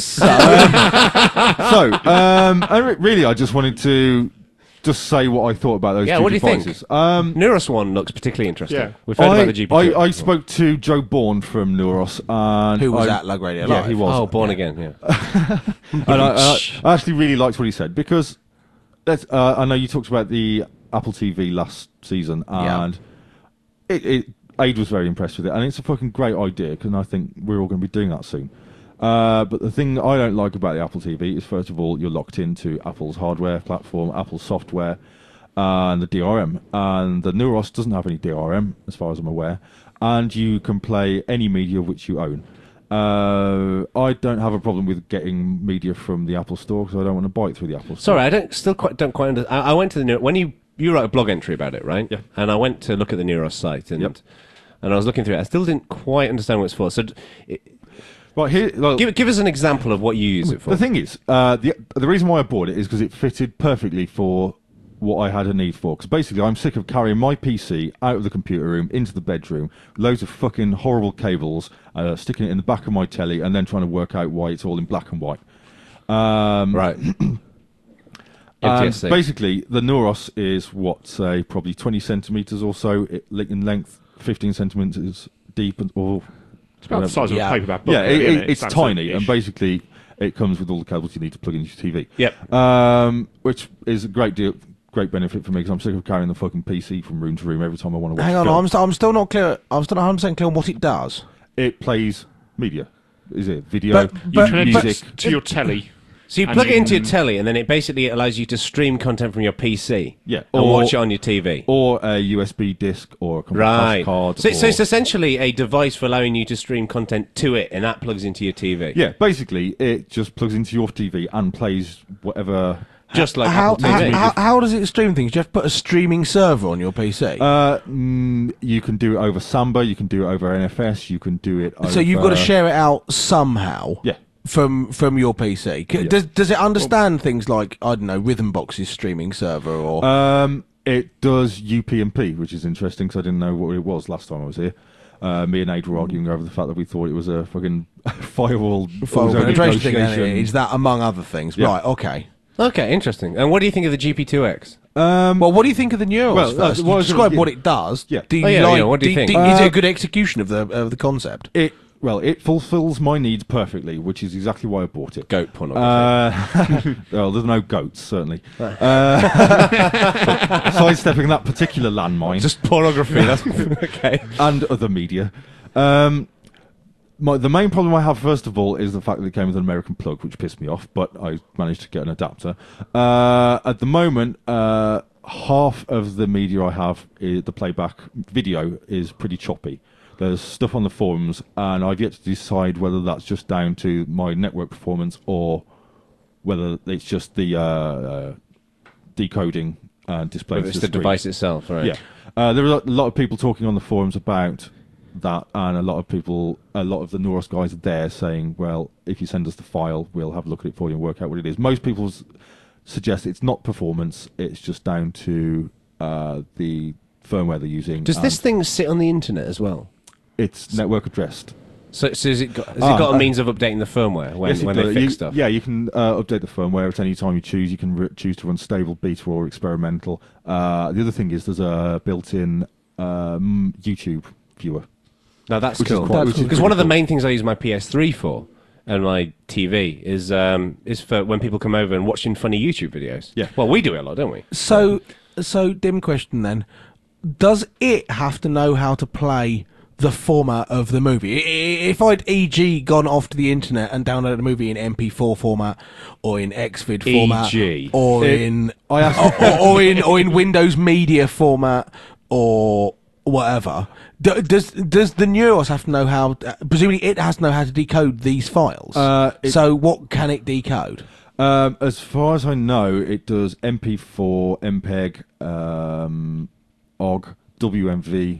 out. Really, I just wanted to just say what I thought about those Yeah, two what do you think? devices. Neuros one looks particularly interesting. Yeah. We've heard about the GP2. I spoke to Joe Bourne from Neuros, and Who was at Lug Radio Yeah, Live. he was. Oh, Born Again, yeah. And I actually really liked what he said because I know you talked about the Apple TV last season, and Aid was very impressed with it, and it's a fucking great idea, and I think we're all going to be doing that soon. But the thing I don't like about the Apple TV is, first of all, you're locked into Apple's hardware platform, Apple's software, and the DRM. And the Neuros doesn't have any DRM, as far as I'm aware, and you can play any media which you own. I don't have a problem with getting media from the Apple Store because I don't want to buy it through the Apple Store. Sorry, I don't quite understand. I went to the Neuros... When you wrote a blog entry about it, right? Yeah. And I went to look at the Neuros site, and Yep. and I was looking through it. I still didn't quite understand what it's for. So Right here, give us an example of what you use it for. the thing is, the reason why I bought it is because it fitted perfectly for what I had a need for. Because basically, I'm sick of carrying my PC out of the computer room into the bedroom, loads of fucking horrible cables, sticking it in the back of my telly, and then trying to work out why it's all in black and white. Right. And NTSC. basically, the Neuros is say probably 20 centimeters or so in length, 15 centimeters deep, or It's about the size of Yeah. a paperback book. yeah, really, isn't it? it's tiny, Samsung-ish. and basically it comes with all the cables you need to plug into your TV. Yep. Which is a great benefit for me because I'm sick of carrying the fucking PC from room to room every time I want to watch. Hang a on, film. I'm still not clear. I'm still not 100% clear on what it does. It plays media. Is it video, But- Connect music? it to your telly. So you And plug it you into your can- telly, and then it basically allows you to stream content from your PC. Yeah, And watch it on your TV. or a USB disc or a flash Right. card. So or- it's essentially a device for allowing you to stream content to it, and that plugs into your TV. yeah, basically it just plugs into your TV and plays whatever. Just like how, Apple TV. how does it stream things? Do you have to put a streaming server on your PC? You can do it over Samba, you can do it over NFS, you can do it over... so you've got to share it out somehow. Yeah. From your PC. Does it understand things like, I don't know, Rhythmbox's streaming server or It does UPnP, which is interesting because I didn't know what it was last time I was here. Me and Aid were arguing over the fact that we thought it was a fucking firewall file penetration thing? negotiation. Is that among other things? Yeah. Right. Okay. Okay, interesting. And what do you think of the GP2X? Well, what do you think of the Neuros Well, first? what I You was describe gonna- what it does. Yeah. Do you Oh, yeah, like? yeah, what do you think? Is it a good execution of the concept? Well, it fulfills my needs perfectly, which is exactly why I bought it. Goat pornography. Well, there's no goats, certainly. Sidestepping that particular landmine. Just pornography. That's okay. And other media. The main problem I have, first of all, is the fact that it came with an American plug, which pissed me off, but I managed to get an adapter. At the moment, half of the media I have, the playback video, is pretty choppy. There's stuff on the forums, and I've yet to decide whether that's just down to my network performance or whether it's just the decoding and displaying. Whether it's the device itself, right? Yeah. There are a lot of people talking on the forums about that, and a lot of the Neuros guys are there saying, well, if you send us the file, we'll have a look at it for you and work out what it is. Most people suggest it's not performance, it's just down to the firmware they're using. Does this thing sit on the internet as well? It's network addressed. So has it got a means of updating the firmware when they fix stuff? Yeah, you can update the firmware at any time you choose. You can choose to run stable, beta, or experimental. The other thing is there's a built-in YouTube viewer. No, that's Which is cool. quite- which is Because pretty one of the cool. main things I use my PS3 for and my TV is for when people come over and watching funny YouTube videos. Yeah. Well, we do it a lot, don't we? So dim question then. Does it have to know how to play the format of the movie? If I'd, e.g., gone off to the internet and downloaded a movie in MP4 format or in XVID format E.g.. or or in Windows Media format or whatever, does the Neuros have to know how? Presumably, it has to know how to decode these files. So what can it decode? As far as I know, it does MP4, MPEG, OGG, WMV,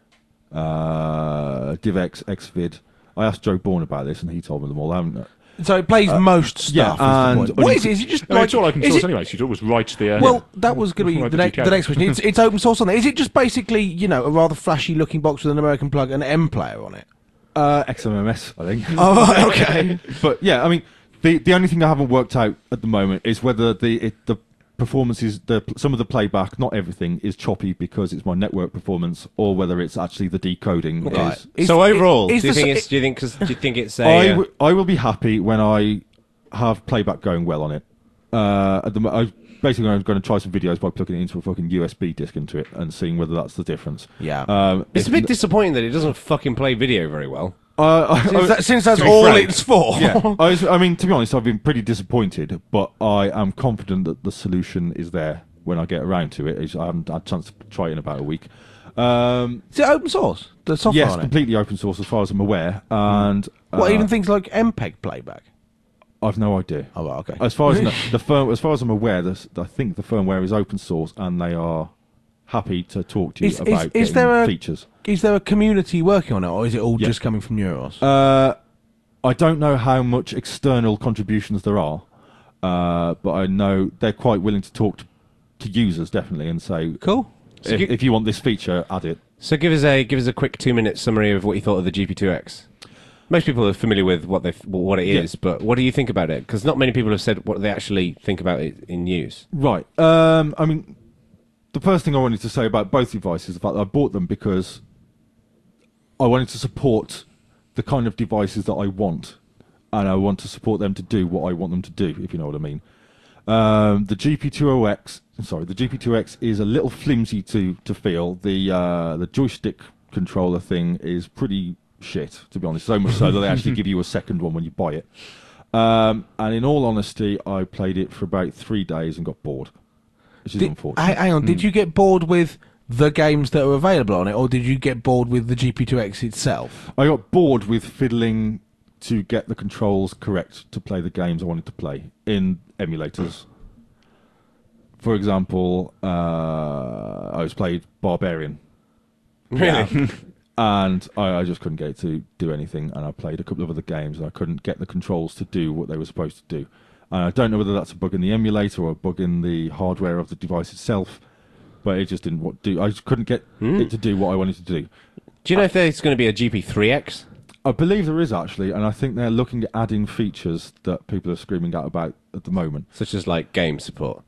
DivX, XVID. I asked Joe Bourne about this, and he told me them all, haven't I? So it plays most stuff. yeah, is the and- point. What is it? Is it just I mean, like it's all open is source it- anyway, so you'd always write the... Well, that was going to be Right, the, the the next question. It's open source on there. Is it just basically, a rather flashy looking box with an American plug and M player on it? XMMS, I think. Oh, okay. But yeah, I mean, the only thing I haven't worked out at the moment is whether the performance is some of the playback, not everything, is choppy because it's my network performance, or whether it's actually the decoding. Right. Is, So overall, is do you the- think it's a? I will be happy when I have playback going well on it. Basically, I'm going to try some videos by plugging it into a fucking USB disc into it and seeing whether that's the difference. Yeah. It's a bit disappointing that it doesn't fucking play video very well. Since that's to be all frank, it's for. Yeah, I mean, to be honest, I've been pretty disappointed, but I am confident that the solution is there when I get around to it. I haven't had a chance to try it in about a week. Is it open source? The software Yes, on it? completely open source as far as I'm aware, and What, even things like MPEG playback? I've no idea. Oh, well, okay. As far as as far as I'm aware, I think the firmware is open source, and they are happy to talk to you about is getting there a features. Is there a community working on it, or is it all just coming from Neuros? I don't know how much external contributions there are, but I know they're quite willing to talk to users, definitely, and say, Cool. if you want this feature, add it. So give us a quick 2-minute summary of what you thought of the GP2X. Most people are familiar with what it is, but what do you think about it? Because not many people have said what they actually think about it in use. Right. I mean, the first thing I wanted to say about both devices is the fact that I bought them because I wanted to support the kind of devices that I want, and I want to support them to do what I want them to do, if you know what I mean. The GP2X is a little flimsy to feel. The joystick controller thing is pretty shit, to be honest. So much so that they actually give you a second one when you buy it. And in all honesty, I played it for about 3 days and got bored, which is unfortunate. Hang on, did you get bored with the games that are available on it, or did you get bored with the GP2X itself? I got bored with fiddling to get the controls correct to play the games I wanted to play in emulators. For example, I was played Barbarian. Really? And I just couldn't get it to do anything, and I played a couple of other games, and I couldn't get the controls to do what they were supposed to do. And I don't know whether that's a bug in the emulator or a bug in the hardware of the device itself, but it just didn't do. I just couldn't get it to do what I wanted to do. Do you know if there's going to be a GP3X? I believe there is actually, and I think they're looking at adding features that people are screaming out about at the moment. Such as like game support.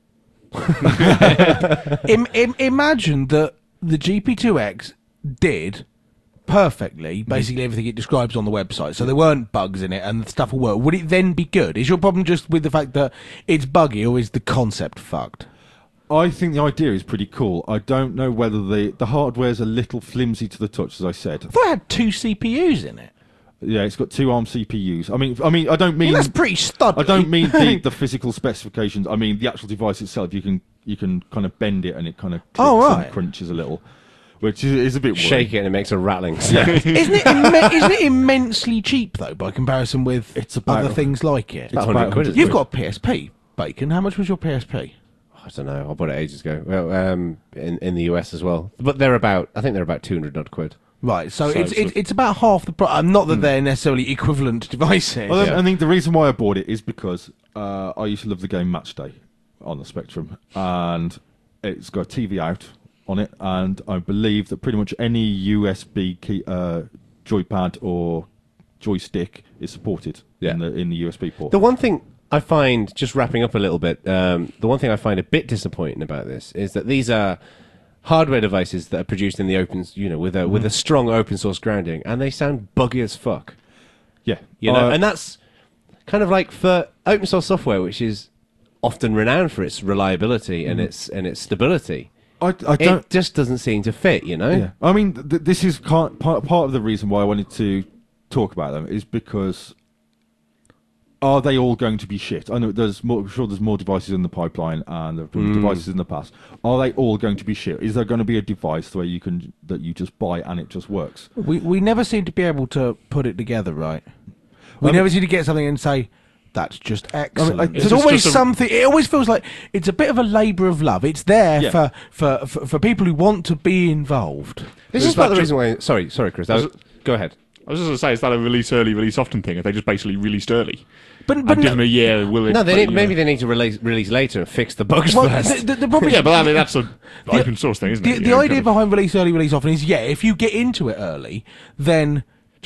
Imagine that the GP2X did perfectly basically everything it describes on the website, so there weren't bugs in it and the stuff will work, would it then be good? Is your problem just with the fact that it's buggy, or is the concept fucked? I think the idea is pretty cool. I don't know whether the hardware's a little flimsy to the touch, as I said. I thought it had 2 CPUs in it. Yeah, it's got 2 ARM CPUs. I mean, I don't mean That's pretty studly. I don't mean the physical specifications. I mean the actual device itself. You can kind of bend it and it kind of clicks and crunches a little, which is a bit worrying. Shake it and it makes a rattling sound. Isn't it immensely cheap though by comparison with other things like it? It's about 100 quid. You've got a PSP, Bacon. How much was your PSP? I don't know. I bought it ages ago. Well, in the US as well, but I think they're about 200 odd quid. Right, so it's about half the price. Not that they're necessarily equivalent devices. Well, I think the reason why I bought it is because I used to love the game Matchday on the Spectrum, and it's got a TV out on it, and I believe that pretty much any USB joypad or joystick is supported in the USB port. The one thing I find, just wrapping up a little bit, the one thing I find a bit disappointing about this is that these are hardware devices that are produced in the open, with a strong open source grounding, and they sound buggy as fuck. Yeah, and that's kind of like for open source software, which is often renowned for its reliability and its stability. It just doesn't seem to fit, Yeah. I mean, this is part of the reason why I wanted to talk about them is because. Are they all going to be shit? I know I'm sure there's more devices in the pipeline, and there have been devices in the past. Are they all going to be shit? Is there going to be a device where that you just buy and it just works? We never seem to be able to put it together, right? We never seem to get something and say that's just excellent. There's always something. It always feels like it's a bit of a labour of love. It's there for people who want to be involved. This is part of the reason why. Sorry, Chris. Go ahead. I was just going to say, is that a release early, release often thing? If they just basically released early? But give them a year. Maybe they need to release later and fix the bugs first. The problem yeah, but I mean that's an open source thing, isn't it? The idea behind release early, release often is if you get into it early, then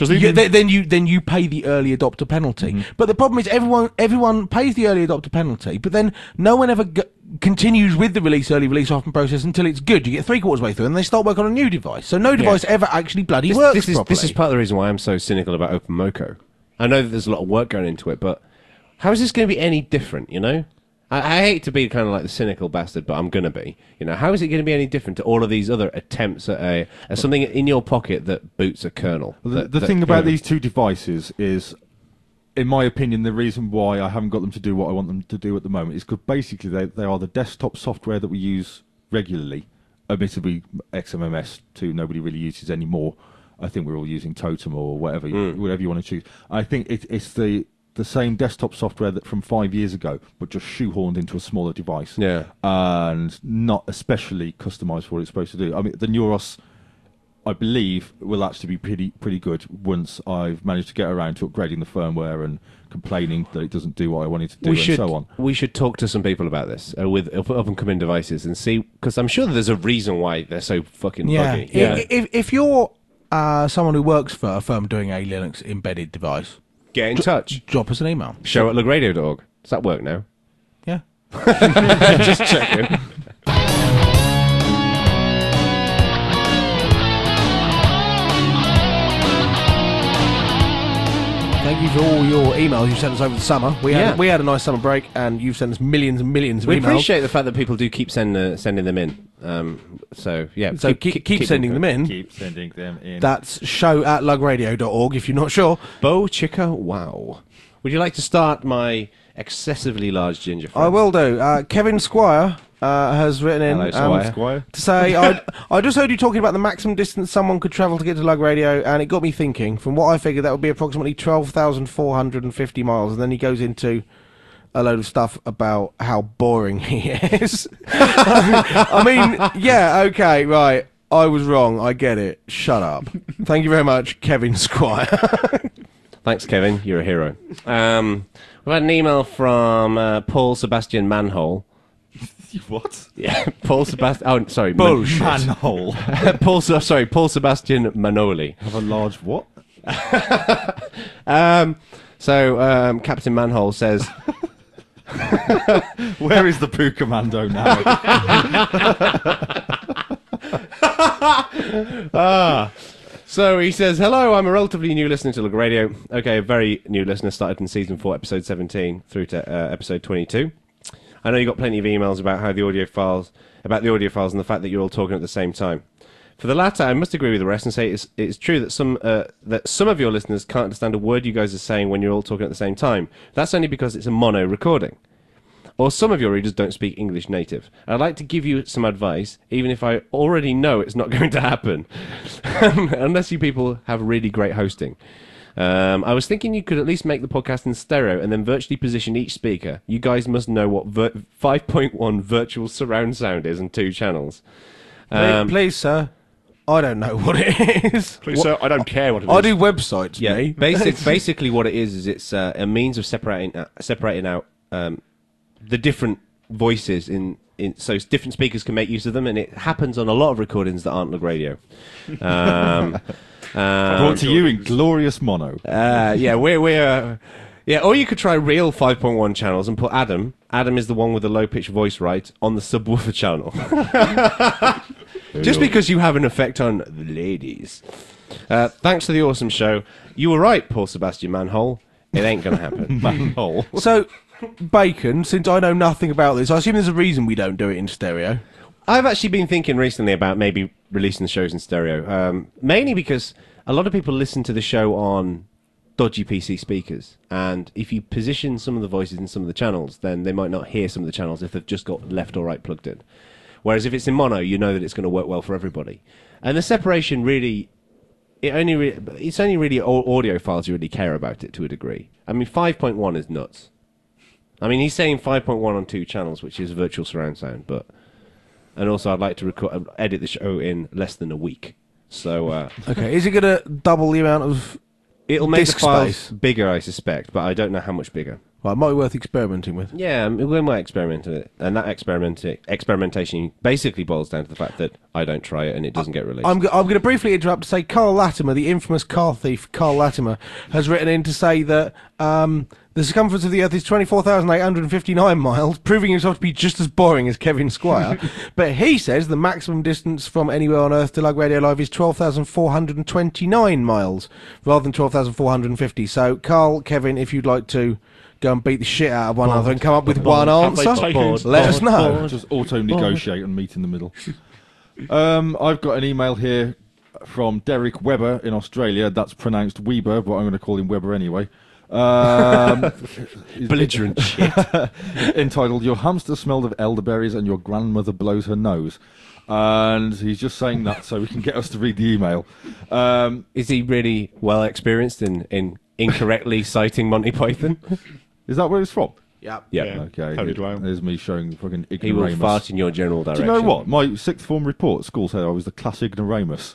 you pay the early adopter penalty. But the problem is everyone pays the early adopter penalty, but then no one ever continues with the release early, release often process until it's good. You get 3/4 way through, and they start working on a new device. So no device ever actually bloody works properly. This is part of the reason why I'm so cynical about OpenMoko. I know that there's a lot of work going into it, but how is this going to be any different? I hate to be kind of like the cynical bastard, but I'm going to be. How is it going to be any different to all of these other attempts at something in your pocket that boots a kernel? The thing about these two devices is, in my opinion, the reason why I haven't got them to do what I want them to do at the moment is because basically they are the desktop software that we use regularly. Admittedly, XMMS2 nobody really uses anymore. I think we're all using Totem or whatever you want to choose. I think it's the same desktop software that from 5 years ago, but just shoehorned into a smaller device. Yeah. And not especially customized for what it's supposed to do. I mean, the Neuros, I believe, will actually be pretty good once I've managed to get around to upgrading the firmware and complaining that it doesn't do what I wanted to do and so on. We should talk to some people about this with up-and-coming devices and see, because I'm sure there's a reason why they're so fucking buggy. Yeah. If you're someone who works for a firm doing a Linux embedded device, get in touch. Drop us an email. show@lugradio.org. Does that work now? Yeah. Just checking. Thank you for all your emails you sent us over the summer. We had a nice summer break, and you've sent us millions and millions of emails. We appreciate the fact that people do keep sending them in. So keep sending them in. Keep sending them in. That's show@lugradio.org if you're not sure. Bo Chicka Wow. Would you like to start my excessively large ginger friend? I will do. Kevin Squire has written in Squire. to say, I just heard you talking about the maximum distance someone could travel to get to Lug Radio, and it got me thinking. From what I figured, that would be approximately 12,450 miles, and then he goes into a load of stuff about how boring he is. I mean, yeah, okay, right. I was wrong. I get it. Shut up. Thank you very much, Kevin Squire. Thanks, Kevin. You're a hero. We've had an email from Paul Sebastian Manhole. What? Yeah, Paul Sebastian. Oh, sorry, Bullshit. Manhole. Paul Sebastian Manoli. Have a large what? So Captain Manhole says, "Where is the Poo Commando now?" So he says, hello, I'm a relatively new listener to Lug Radio. Okay, a very new listener, started in season 4, episode 17 through to episode 22. I know you got plenty of emails about the audio files and the fact that you're all talking at the same time. For the latter, I must agree with the rest and say it's true that some of your listeners can't understand a word you guys are saying when you're all talking at the same time. That's only because it's a mono recording. Or some of your readers don't speak English native. I'd like to give you some advice, even if I already know it's not going to happen. Unless you people have really great hosting. I was thinking you could at least make the podcast in stereo and then virtually position each speaker. You guys must know what 5.1 virtual surround sound is and 2 channels. Please, sir. I don't know what it is. Please, sir, I don't care what it is. I do websites, Yeah, me. basically what it is it's a means of separating out the different voices so different speakers can make use of them, and it happens on a lot of recordings that aren't Lug Radio. Brought to you in glorious mono. We're or you could try real 5.1 channels and put Adam. Adam is the one with the low pitched voice, right, on the subwoofer channel. Just because you have an effect on the ladies. Thanks for the awesome show. You were right, Paul Sebastian Manhole. It ain't gonna happen. Manhole. So, Bacon, since I know nothing about this, I assume there's a reason we don't do it in stereo. I've actually been thinking recently about maybe releasing the shows in stereo, mainly because a lot of people listen to the show on dodgy PC speakers, and if you position some of the voices in some of the channels, then they might not hear some of the channels if they've just got left or right plugged in. Whereas if it's in mono, you know that it's going to work well for everybody. And the separation really... It's only really audio files you really care about it to a degree. I mean, 5.1 is nuts. I mean, he's saying 5.1 on 2 channels, which is virtual surround sound, but... And also, I'd like to edit the show in less than a week. So, Okay, is it going to double the amount of it'll make the disk files space? bigger, I suspect, but I don't know how much bigger. Well, it might be worth experimenting with. Yeah, we might experiment with it. And that experimentation basically boils down to the fact that I don't try it and it doesn't get released. I'm going to briefly interrupt to say Carl Latimer, the infamous car thief Carl Latimer, has written in to say that the circumference of the Earth is 24,859 miles, proving himself to be just as boring as Kevin Squire. But he says the maximum distance from anywhere on Earth to Lug Radio Live is 12,429 miles, rather than 12,450. So, Carl, Kevin, if you'd like to go and beat the shit out of one another and come up with one answer, let us know. Just auto-negotiate and meet in the middle. I've got an email here from Derek Webber in Australia. That's pronounced Weber, but I'm going to call him Webber anyway. Belligerent shit. Entitled, "Your hamster smelled of elderberries and your grandmother blows her nose." And he's just saying that so we can get us to read the email. Is he really well experienced in incorrectly citing Monty Python? Is that where he's from? Yep. Yeah. Okay. How did I? There's me showing fucking ignoramus. He will fart in your general Do direction. you know what? My sixth form report at school said I was the class ignoramus.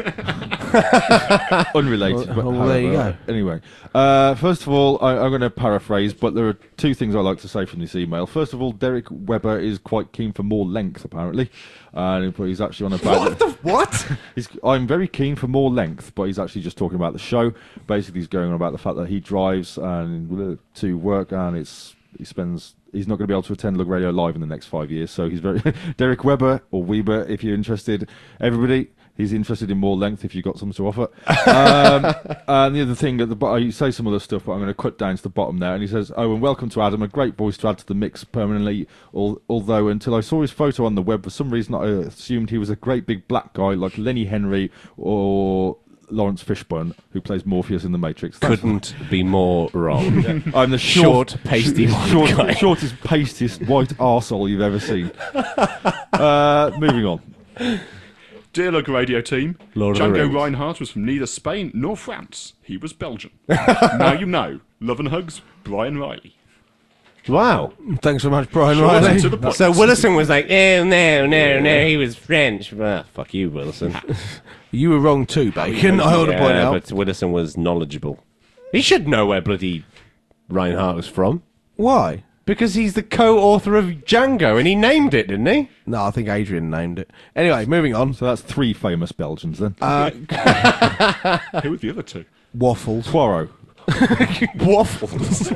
Unrelated. Well, but there you go. Anyway, first of all, I'm going to paraphrase, but there are 2 things I like to say from this email. First of all, Derek Webber is quite keen for more length, apparently. And he's actually on about... What? I'm very keen for more length, but he's actually just talking about the show. Basically, he's going on about the fact that he drives and to work, and he's not going to be able to attend Lug Radio Live in the next 5 years. So he's very Derek Webber or Weber, if you're interested. Everybody, he's interested in more length if you've got something to offer. And the other thing at the bottom, you say some other stuff, but I'm going to cut down to the bottom there. And he says, "Oh, and welcome to Adam, a great voice to add to the mix permanently. Although until I saw his photo on the web, for some reason I assumed he was a great big black guy like Lenny Henry or Lawrence Fishburne, who plays Morpheus in The Matrix." Couldn't be more wrong. Yeah. I'm the Short, pasty one guy. shortest, pastiest white arsehole you've ever seen. Moving on. Dear Lug Radio team, Lord of the Django Rings. Reinhardt was from neither Spain nor France. He was Belgian. Now you know. Love and hugs, Brian Riley. Wow. Thanks so much, Brian Short Riley. and to the point. So Willison was like, no, he was French. Fuck you, Willison. You were wrong too, Bacon. I ought to point out. But Willison was knowledgeable. He should know where bloody Reinhardt was from. Why? Because he's the co-author of Django, and he named it, didn't he? No, I think Adrian named it. Anyway, moving on. So that's 3 famous Belgians then. Who were the other 2? Waffles. Poirot. Waffles.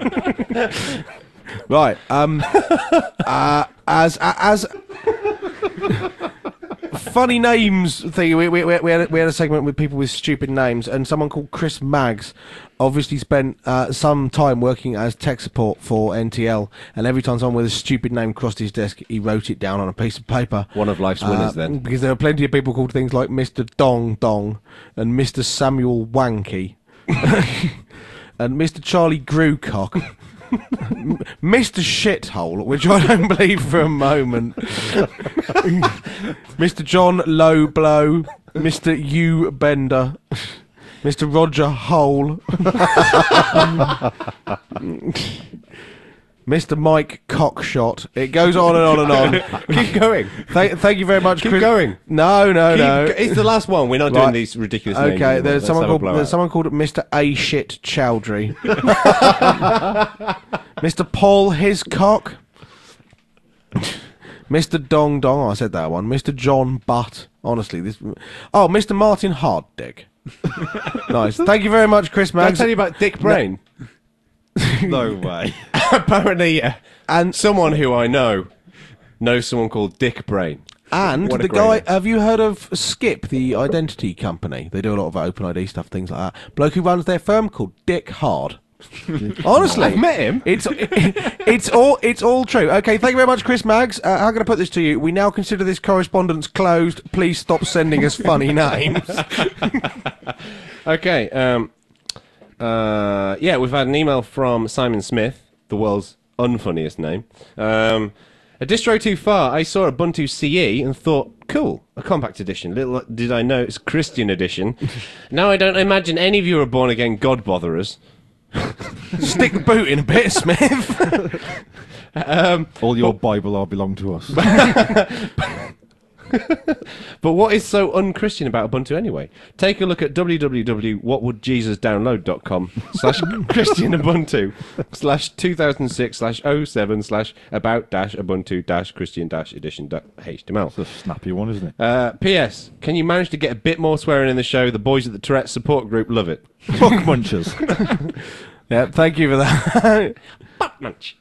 Right. As funny names thing. We had a segment with people with stupid names, and someone called Chris Maggs obviously spent some time working as tech support for NTL, and every time someone with a stupid name crossed his desk, he wrote it down on a piece of paper. One of life's winners, then. Because there were plenty of people called things like Mr. Dong Dong and Mr. Samuel Wanky and Mr. Charlie Grewcock. Mr. Shithole, which I don't believe for a moment. Mr. John Low Blow, Mr. U Bender, Mr. Roger Hole, Mr. Mike Cockshot. It goes on and on and on. Keep going. Thank you very much, Keep Chris. going. No. It's the last one. We're not doing these ridiculous names. Okay, anymore. there's someone Let's have a called blowout. Mr. A Shit Chowdhury. Mr. Paul Hiscock. Mr. Dong Dong. Oh, I said that one. Mr. John Butt. Honestly, this. Oh, Mr. Martin Harddick. Nice. Thank you very much, Chris Did I Maggs. tell you about Dick Brain? No way. Apparently, And someone who I know knows someone called Dick Brain. And What a the great guy, name. have you heard of Skip, the identity company? They do a lot of OpenID stuff, things like that. Bloke who runs their firm called Dick Hard. Honestly, I've met him. It's all true. Okay, thank you very much, Chris Maggs. How can I put this to you? We now consider this correspondence closed. Please stop sending us funny names. Okay. Yeah, we've had an email from Simon Smith, the world's unfunniest name. A distro too far. I saw Ubuntu CE and thought, cool, a compact edition. Little did I know it's Christian edition. Now I don't imagine any of you are born again God botherers. Stick the boot in a bit, Smith. All your Bible are belong to us. But what is so un-Christian about Ubuntu anyway? Take a look at www.whatwouldsjesusdownload.com/Christian Ubuntu /2006/07/about-ubuntu-christian-edition.html. It's a snappy one, isn't it? P.S. Can you manage to get a bit more swearing in the show? The boys at the Tourette's support group love it. Fuck munchers. Yeah, thank you for that. Butt munch.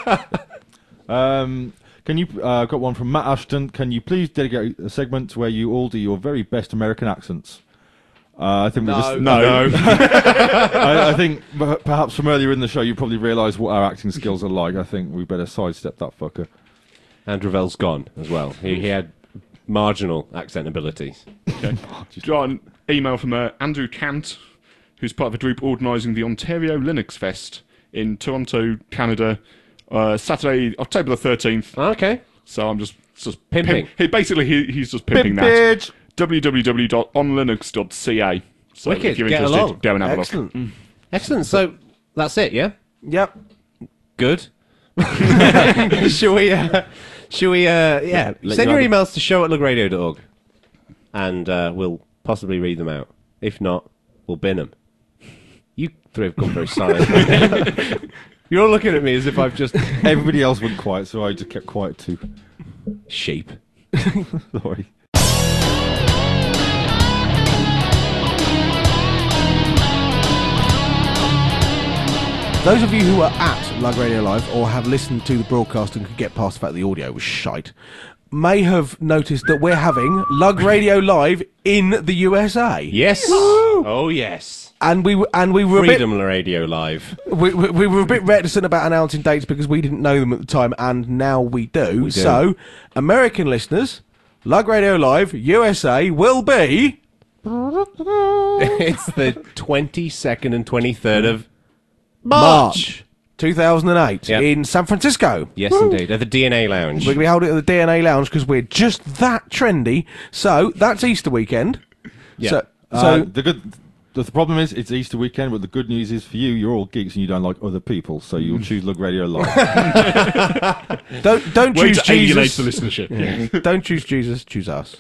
Can you? I've got one from Matt Ashton. Can you please dedicate a segment where you all do your very best American accents? I think No. I think perhaps from earlier in the show you probably realised what our acting skills are like. I think we better sidestep that fucker. And Ravel's gone as well. He had marginal accent abilities. Okay. Got an email from Andrew Kant, who's part of a group organising the Ontario Linux Fest in Toronto, Canada, Saturday, October the 13th. Okay. So I'm just Pimping. He's just pimping that. Pimpage! www.onlinux.ca. So Wicked, if you're get interested, along. go and have a Excellent. look. Excellent. So that's it, yeah? Yep. Good. Shall we, yeah. Send your emails to show@lugradio.org and we'll possibly read them out. If not, we'll bin them. You three have gone very silent. You're all looking at me as if I've just... Everybody else went quiet, so I just kept quiet too. Sheep. Sorry. Those of you who are at Lug Radio Live or have listened to the broadcast and could get past the fact that the audio was shite may have noticed that we're having Lug Radio Live in the USA. Yes. Oh, yes. And we were a bit Freedom Radio Live. we were a bit reticent about announcing dates because we didn't know them at the time, and now we do. We do. So, American listeners, Lug Radio Live USA will be It's the 22nd and 23rd of March 2008 Yep. in San Francisco. Yes, indeed. At the DNA Lounge. We're going to be holding it at the DNA Lounge because we're just that trendy. So that's Easter weekend. Yeah. So The problem is it's Easter weekend, but the good news is for you, you're all geeks and you don't like other people, so you'll choose Lug Radio Live. don't Way choose to alienate Jesus. the listenership. Yeah. Don't choose Jesus. Choose us.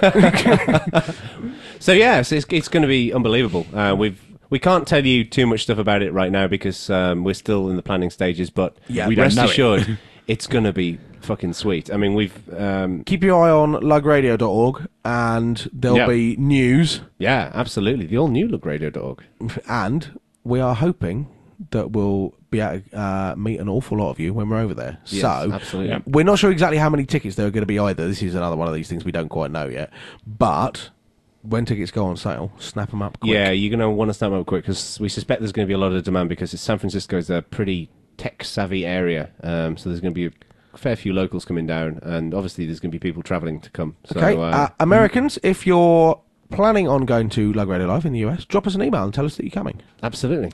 So yes, it's going to be unbelievable. We can't tell you too much stuff about it right now because we're still in the planning stages. But Yeah, we don't rest know it. assured, it's going to be fucking sweet. I mean, we've Keep your eye on lugradio.org and there'll Yeah. be news. yeah, absolutely, the all new lugradio.org. And we are hoping that will be able to meet an awful lot of you when we're over there. Yes, so, absolutely. Yeah. we're not sure exactly how many tickets there are going to be either. This is another one of these things we don't quite know yet. But when tickets go on sale, snap them up quick. Yeah, you're going to want to snap up quick because we suspect there's going to be a lot of demand because San Francisco is a pretty tech-savvy area. So there's going to be a fair few locals coming down, and obviously there's going to be people travelling to come. So, Okay, Americans, if you're planning on going to Lug Radio Live in the US, drop us an email and tell us that you're coming. Absolutely.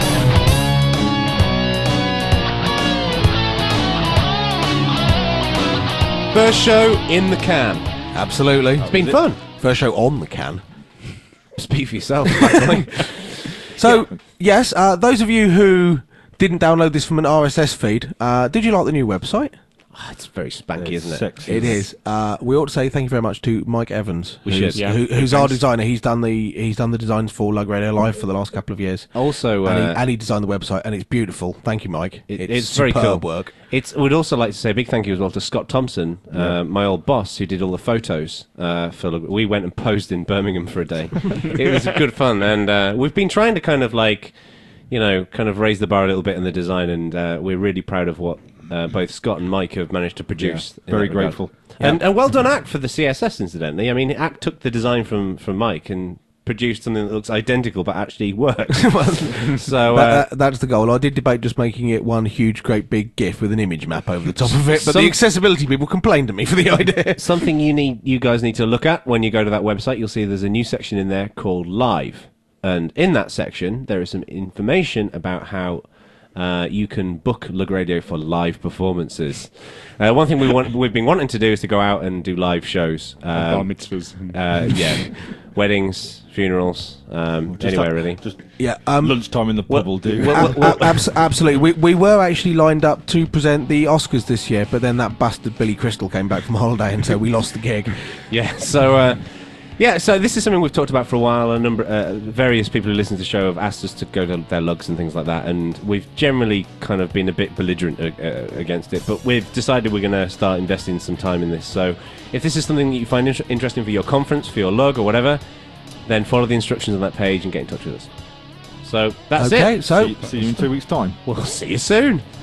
First show in the can. Absolutely. It's been fun. First show on the can. Speak for yourself, actually. So, yes, those of you who didn't download this from an RSS feed, did you like the new website? It's very spanky, isn't it? Sexy. It is. We ought to say thank you very much to Mike Evans, We should, yeah. who's our designer. He's done the designs for Lug Radio Live for the last couple of years. Also, And he designed the website, and it's beautiful. Thank you, Mike. it's very cool superb work. We'd also like to say a big thank you as well to Scott Thompson, my old boss, who did all the photos. We went and posed in Birmingham for a day. It was good fun, and we've been trying to kind of raise the bar a little bit in the design, and we're really proud of what both Scott and Mike have managed to produce. Yeah, very in that regard. grateful. And well done, ACT, for the CSS, incidentally. I mean, ACT took the design from Mike and produced something that looks identical but actually works. So that's the goal. I did debate just making it one huge, great big GIF with an image map over the top of it, but the accessibility people complained to me for the idea. something you guys need to look at when you go to that website. You'll see there's a new section in there called Live, and in that section there is some information about how you can book Lug Radio for live performances. One thing we've been wanting to do is to go out and do live shows. Bar mitzvahs. Weddings, funerals, anywhere really. Just Yeah, lunchtime in the pub will do. absolutely. We were actually lined up to present the Oscars this year, but then that bastard Billy Crystal came back from holiday, and so we lost the gig. Yeah, so so this is something we've talked about for a while. Various people who listen to the show have asked us to go to their lugs and things like that, and we've generally kind of been a bit belligerent against it. But we've decided we're going to start investing some time in this. So if this is something that you find interesting for your conference, for your lug, or whatever, then follow the instructions on that page and get in touch with us. So that's it. Okay, so See you in 2 weeks' time. We'll see you soon.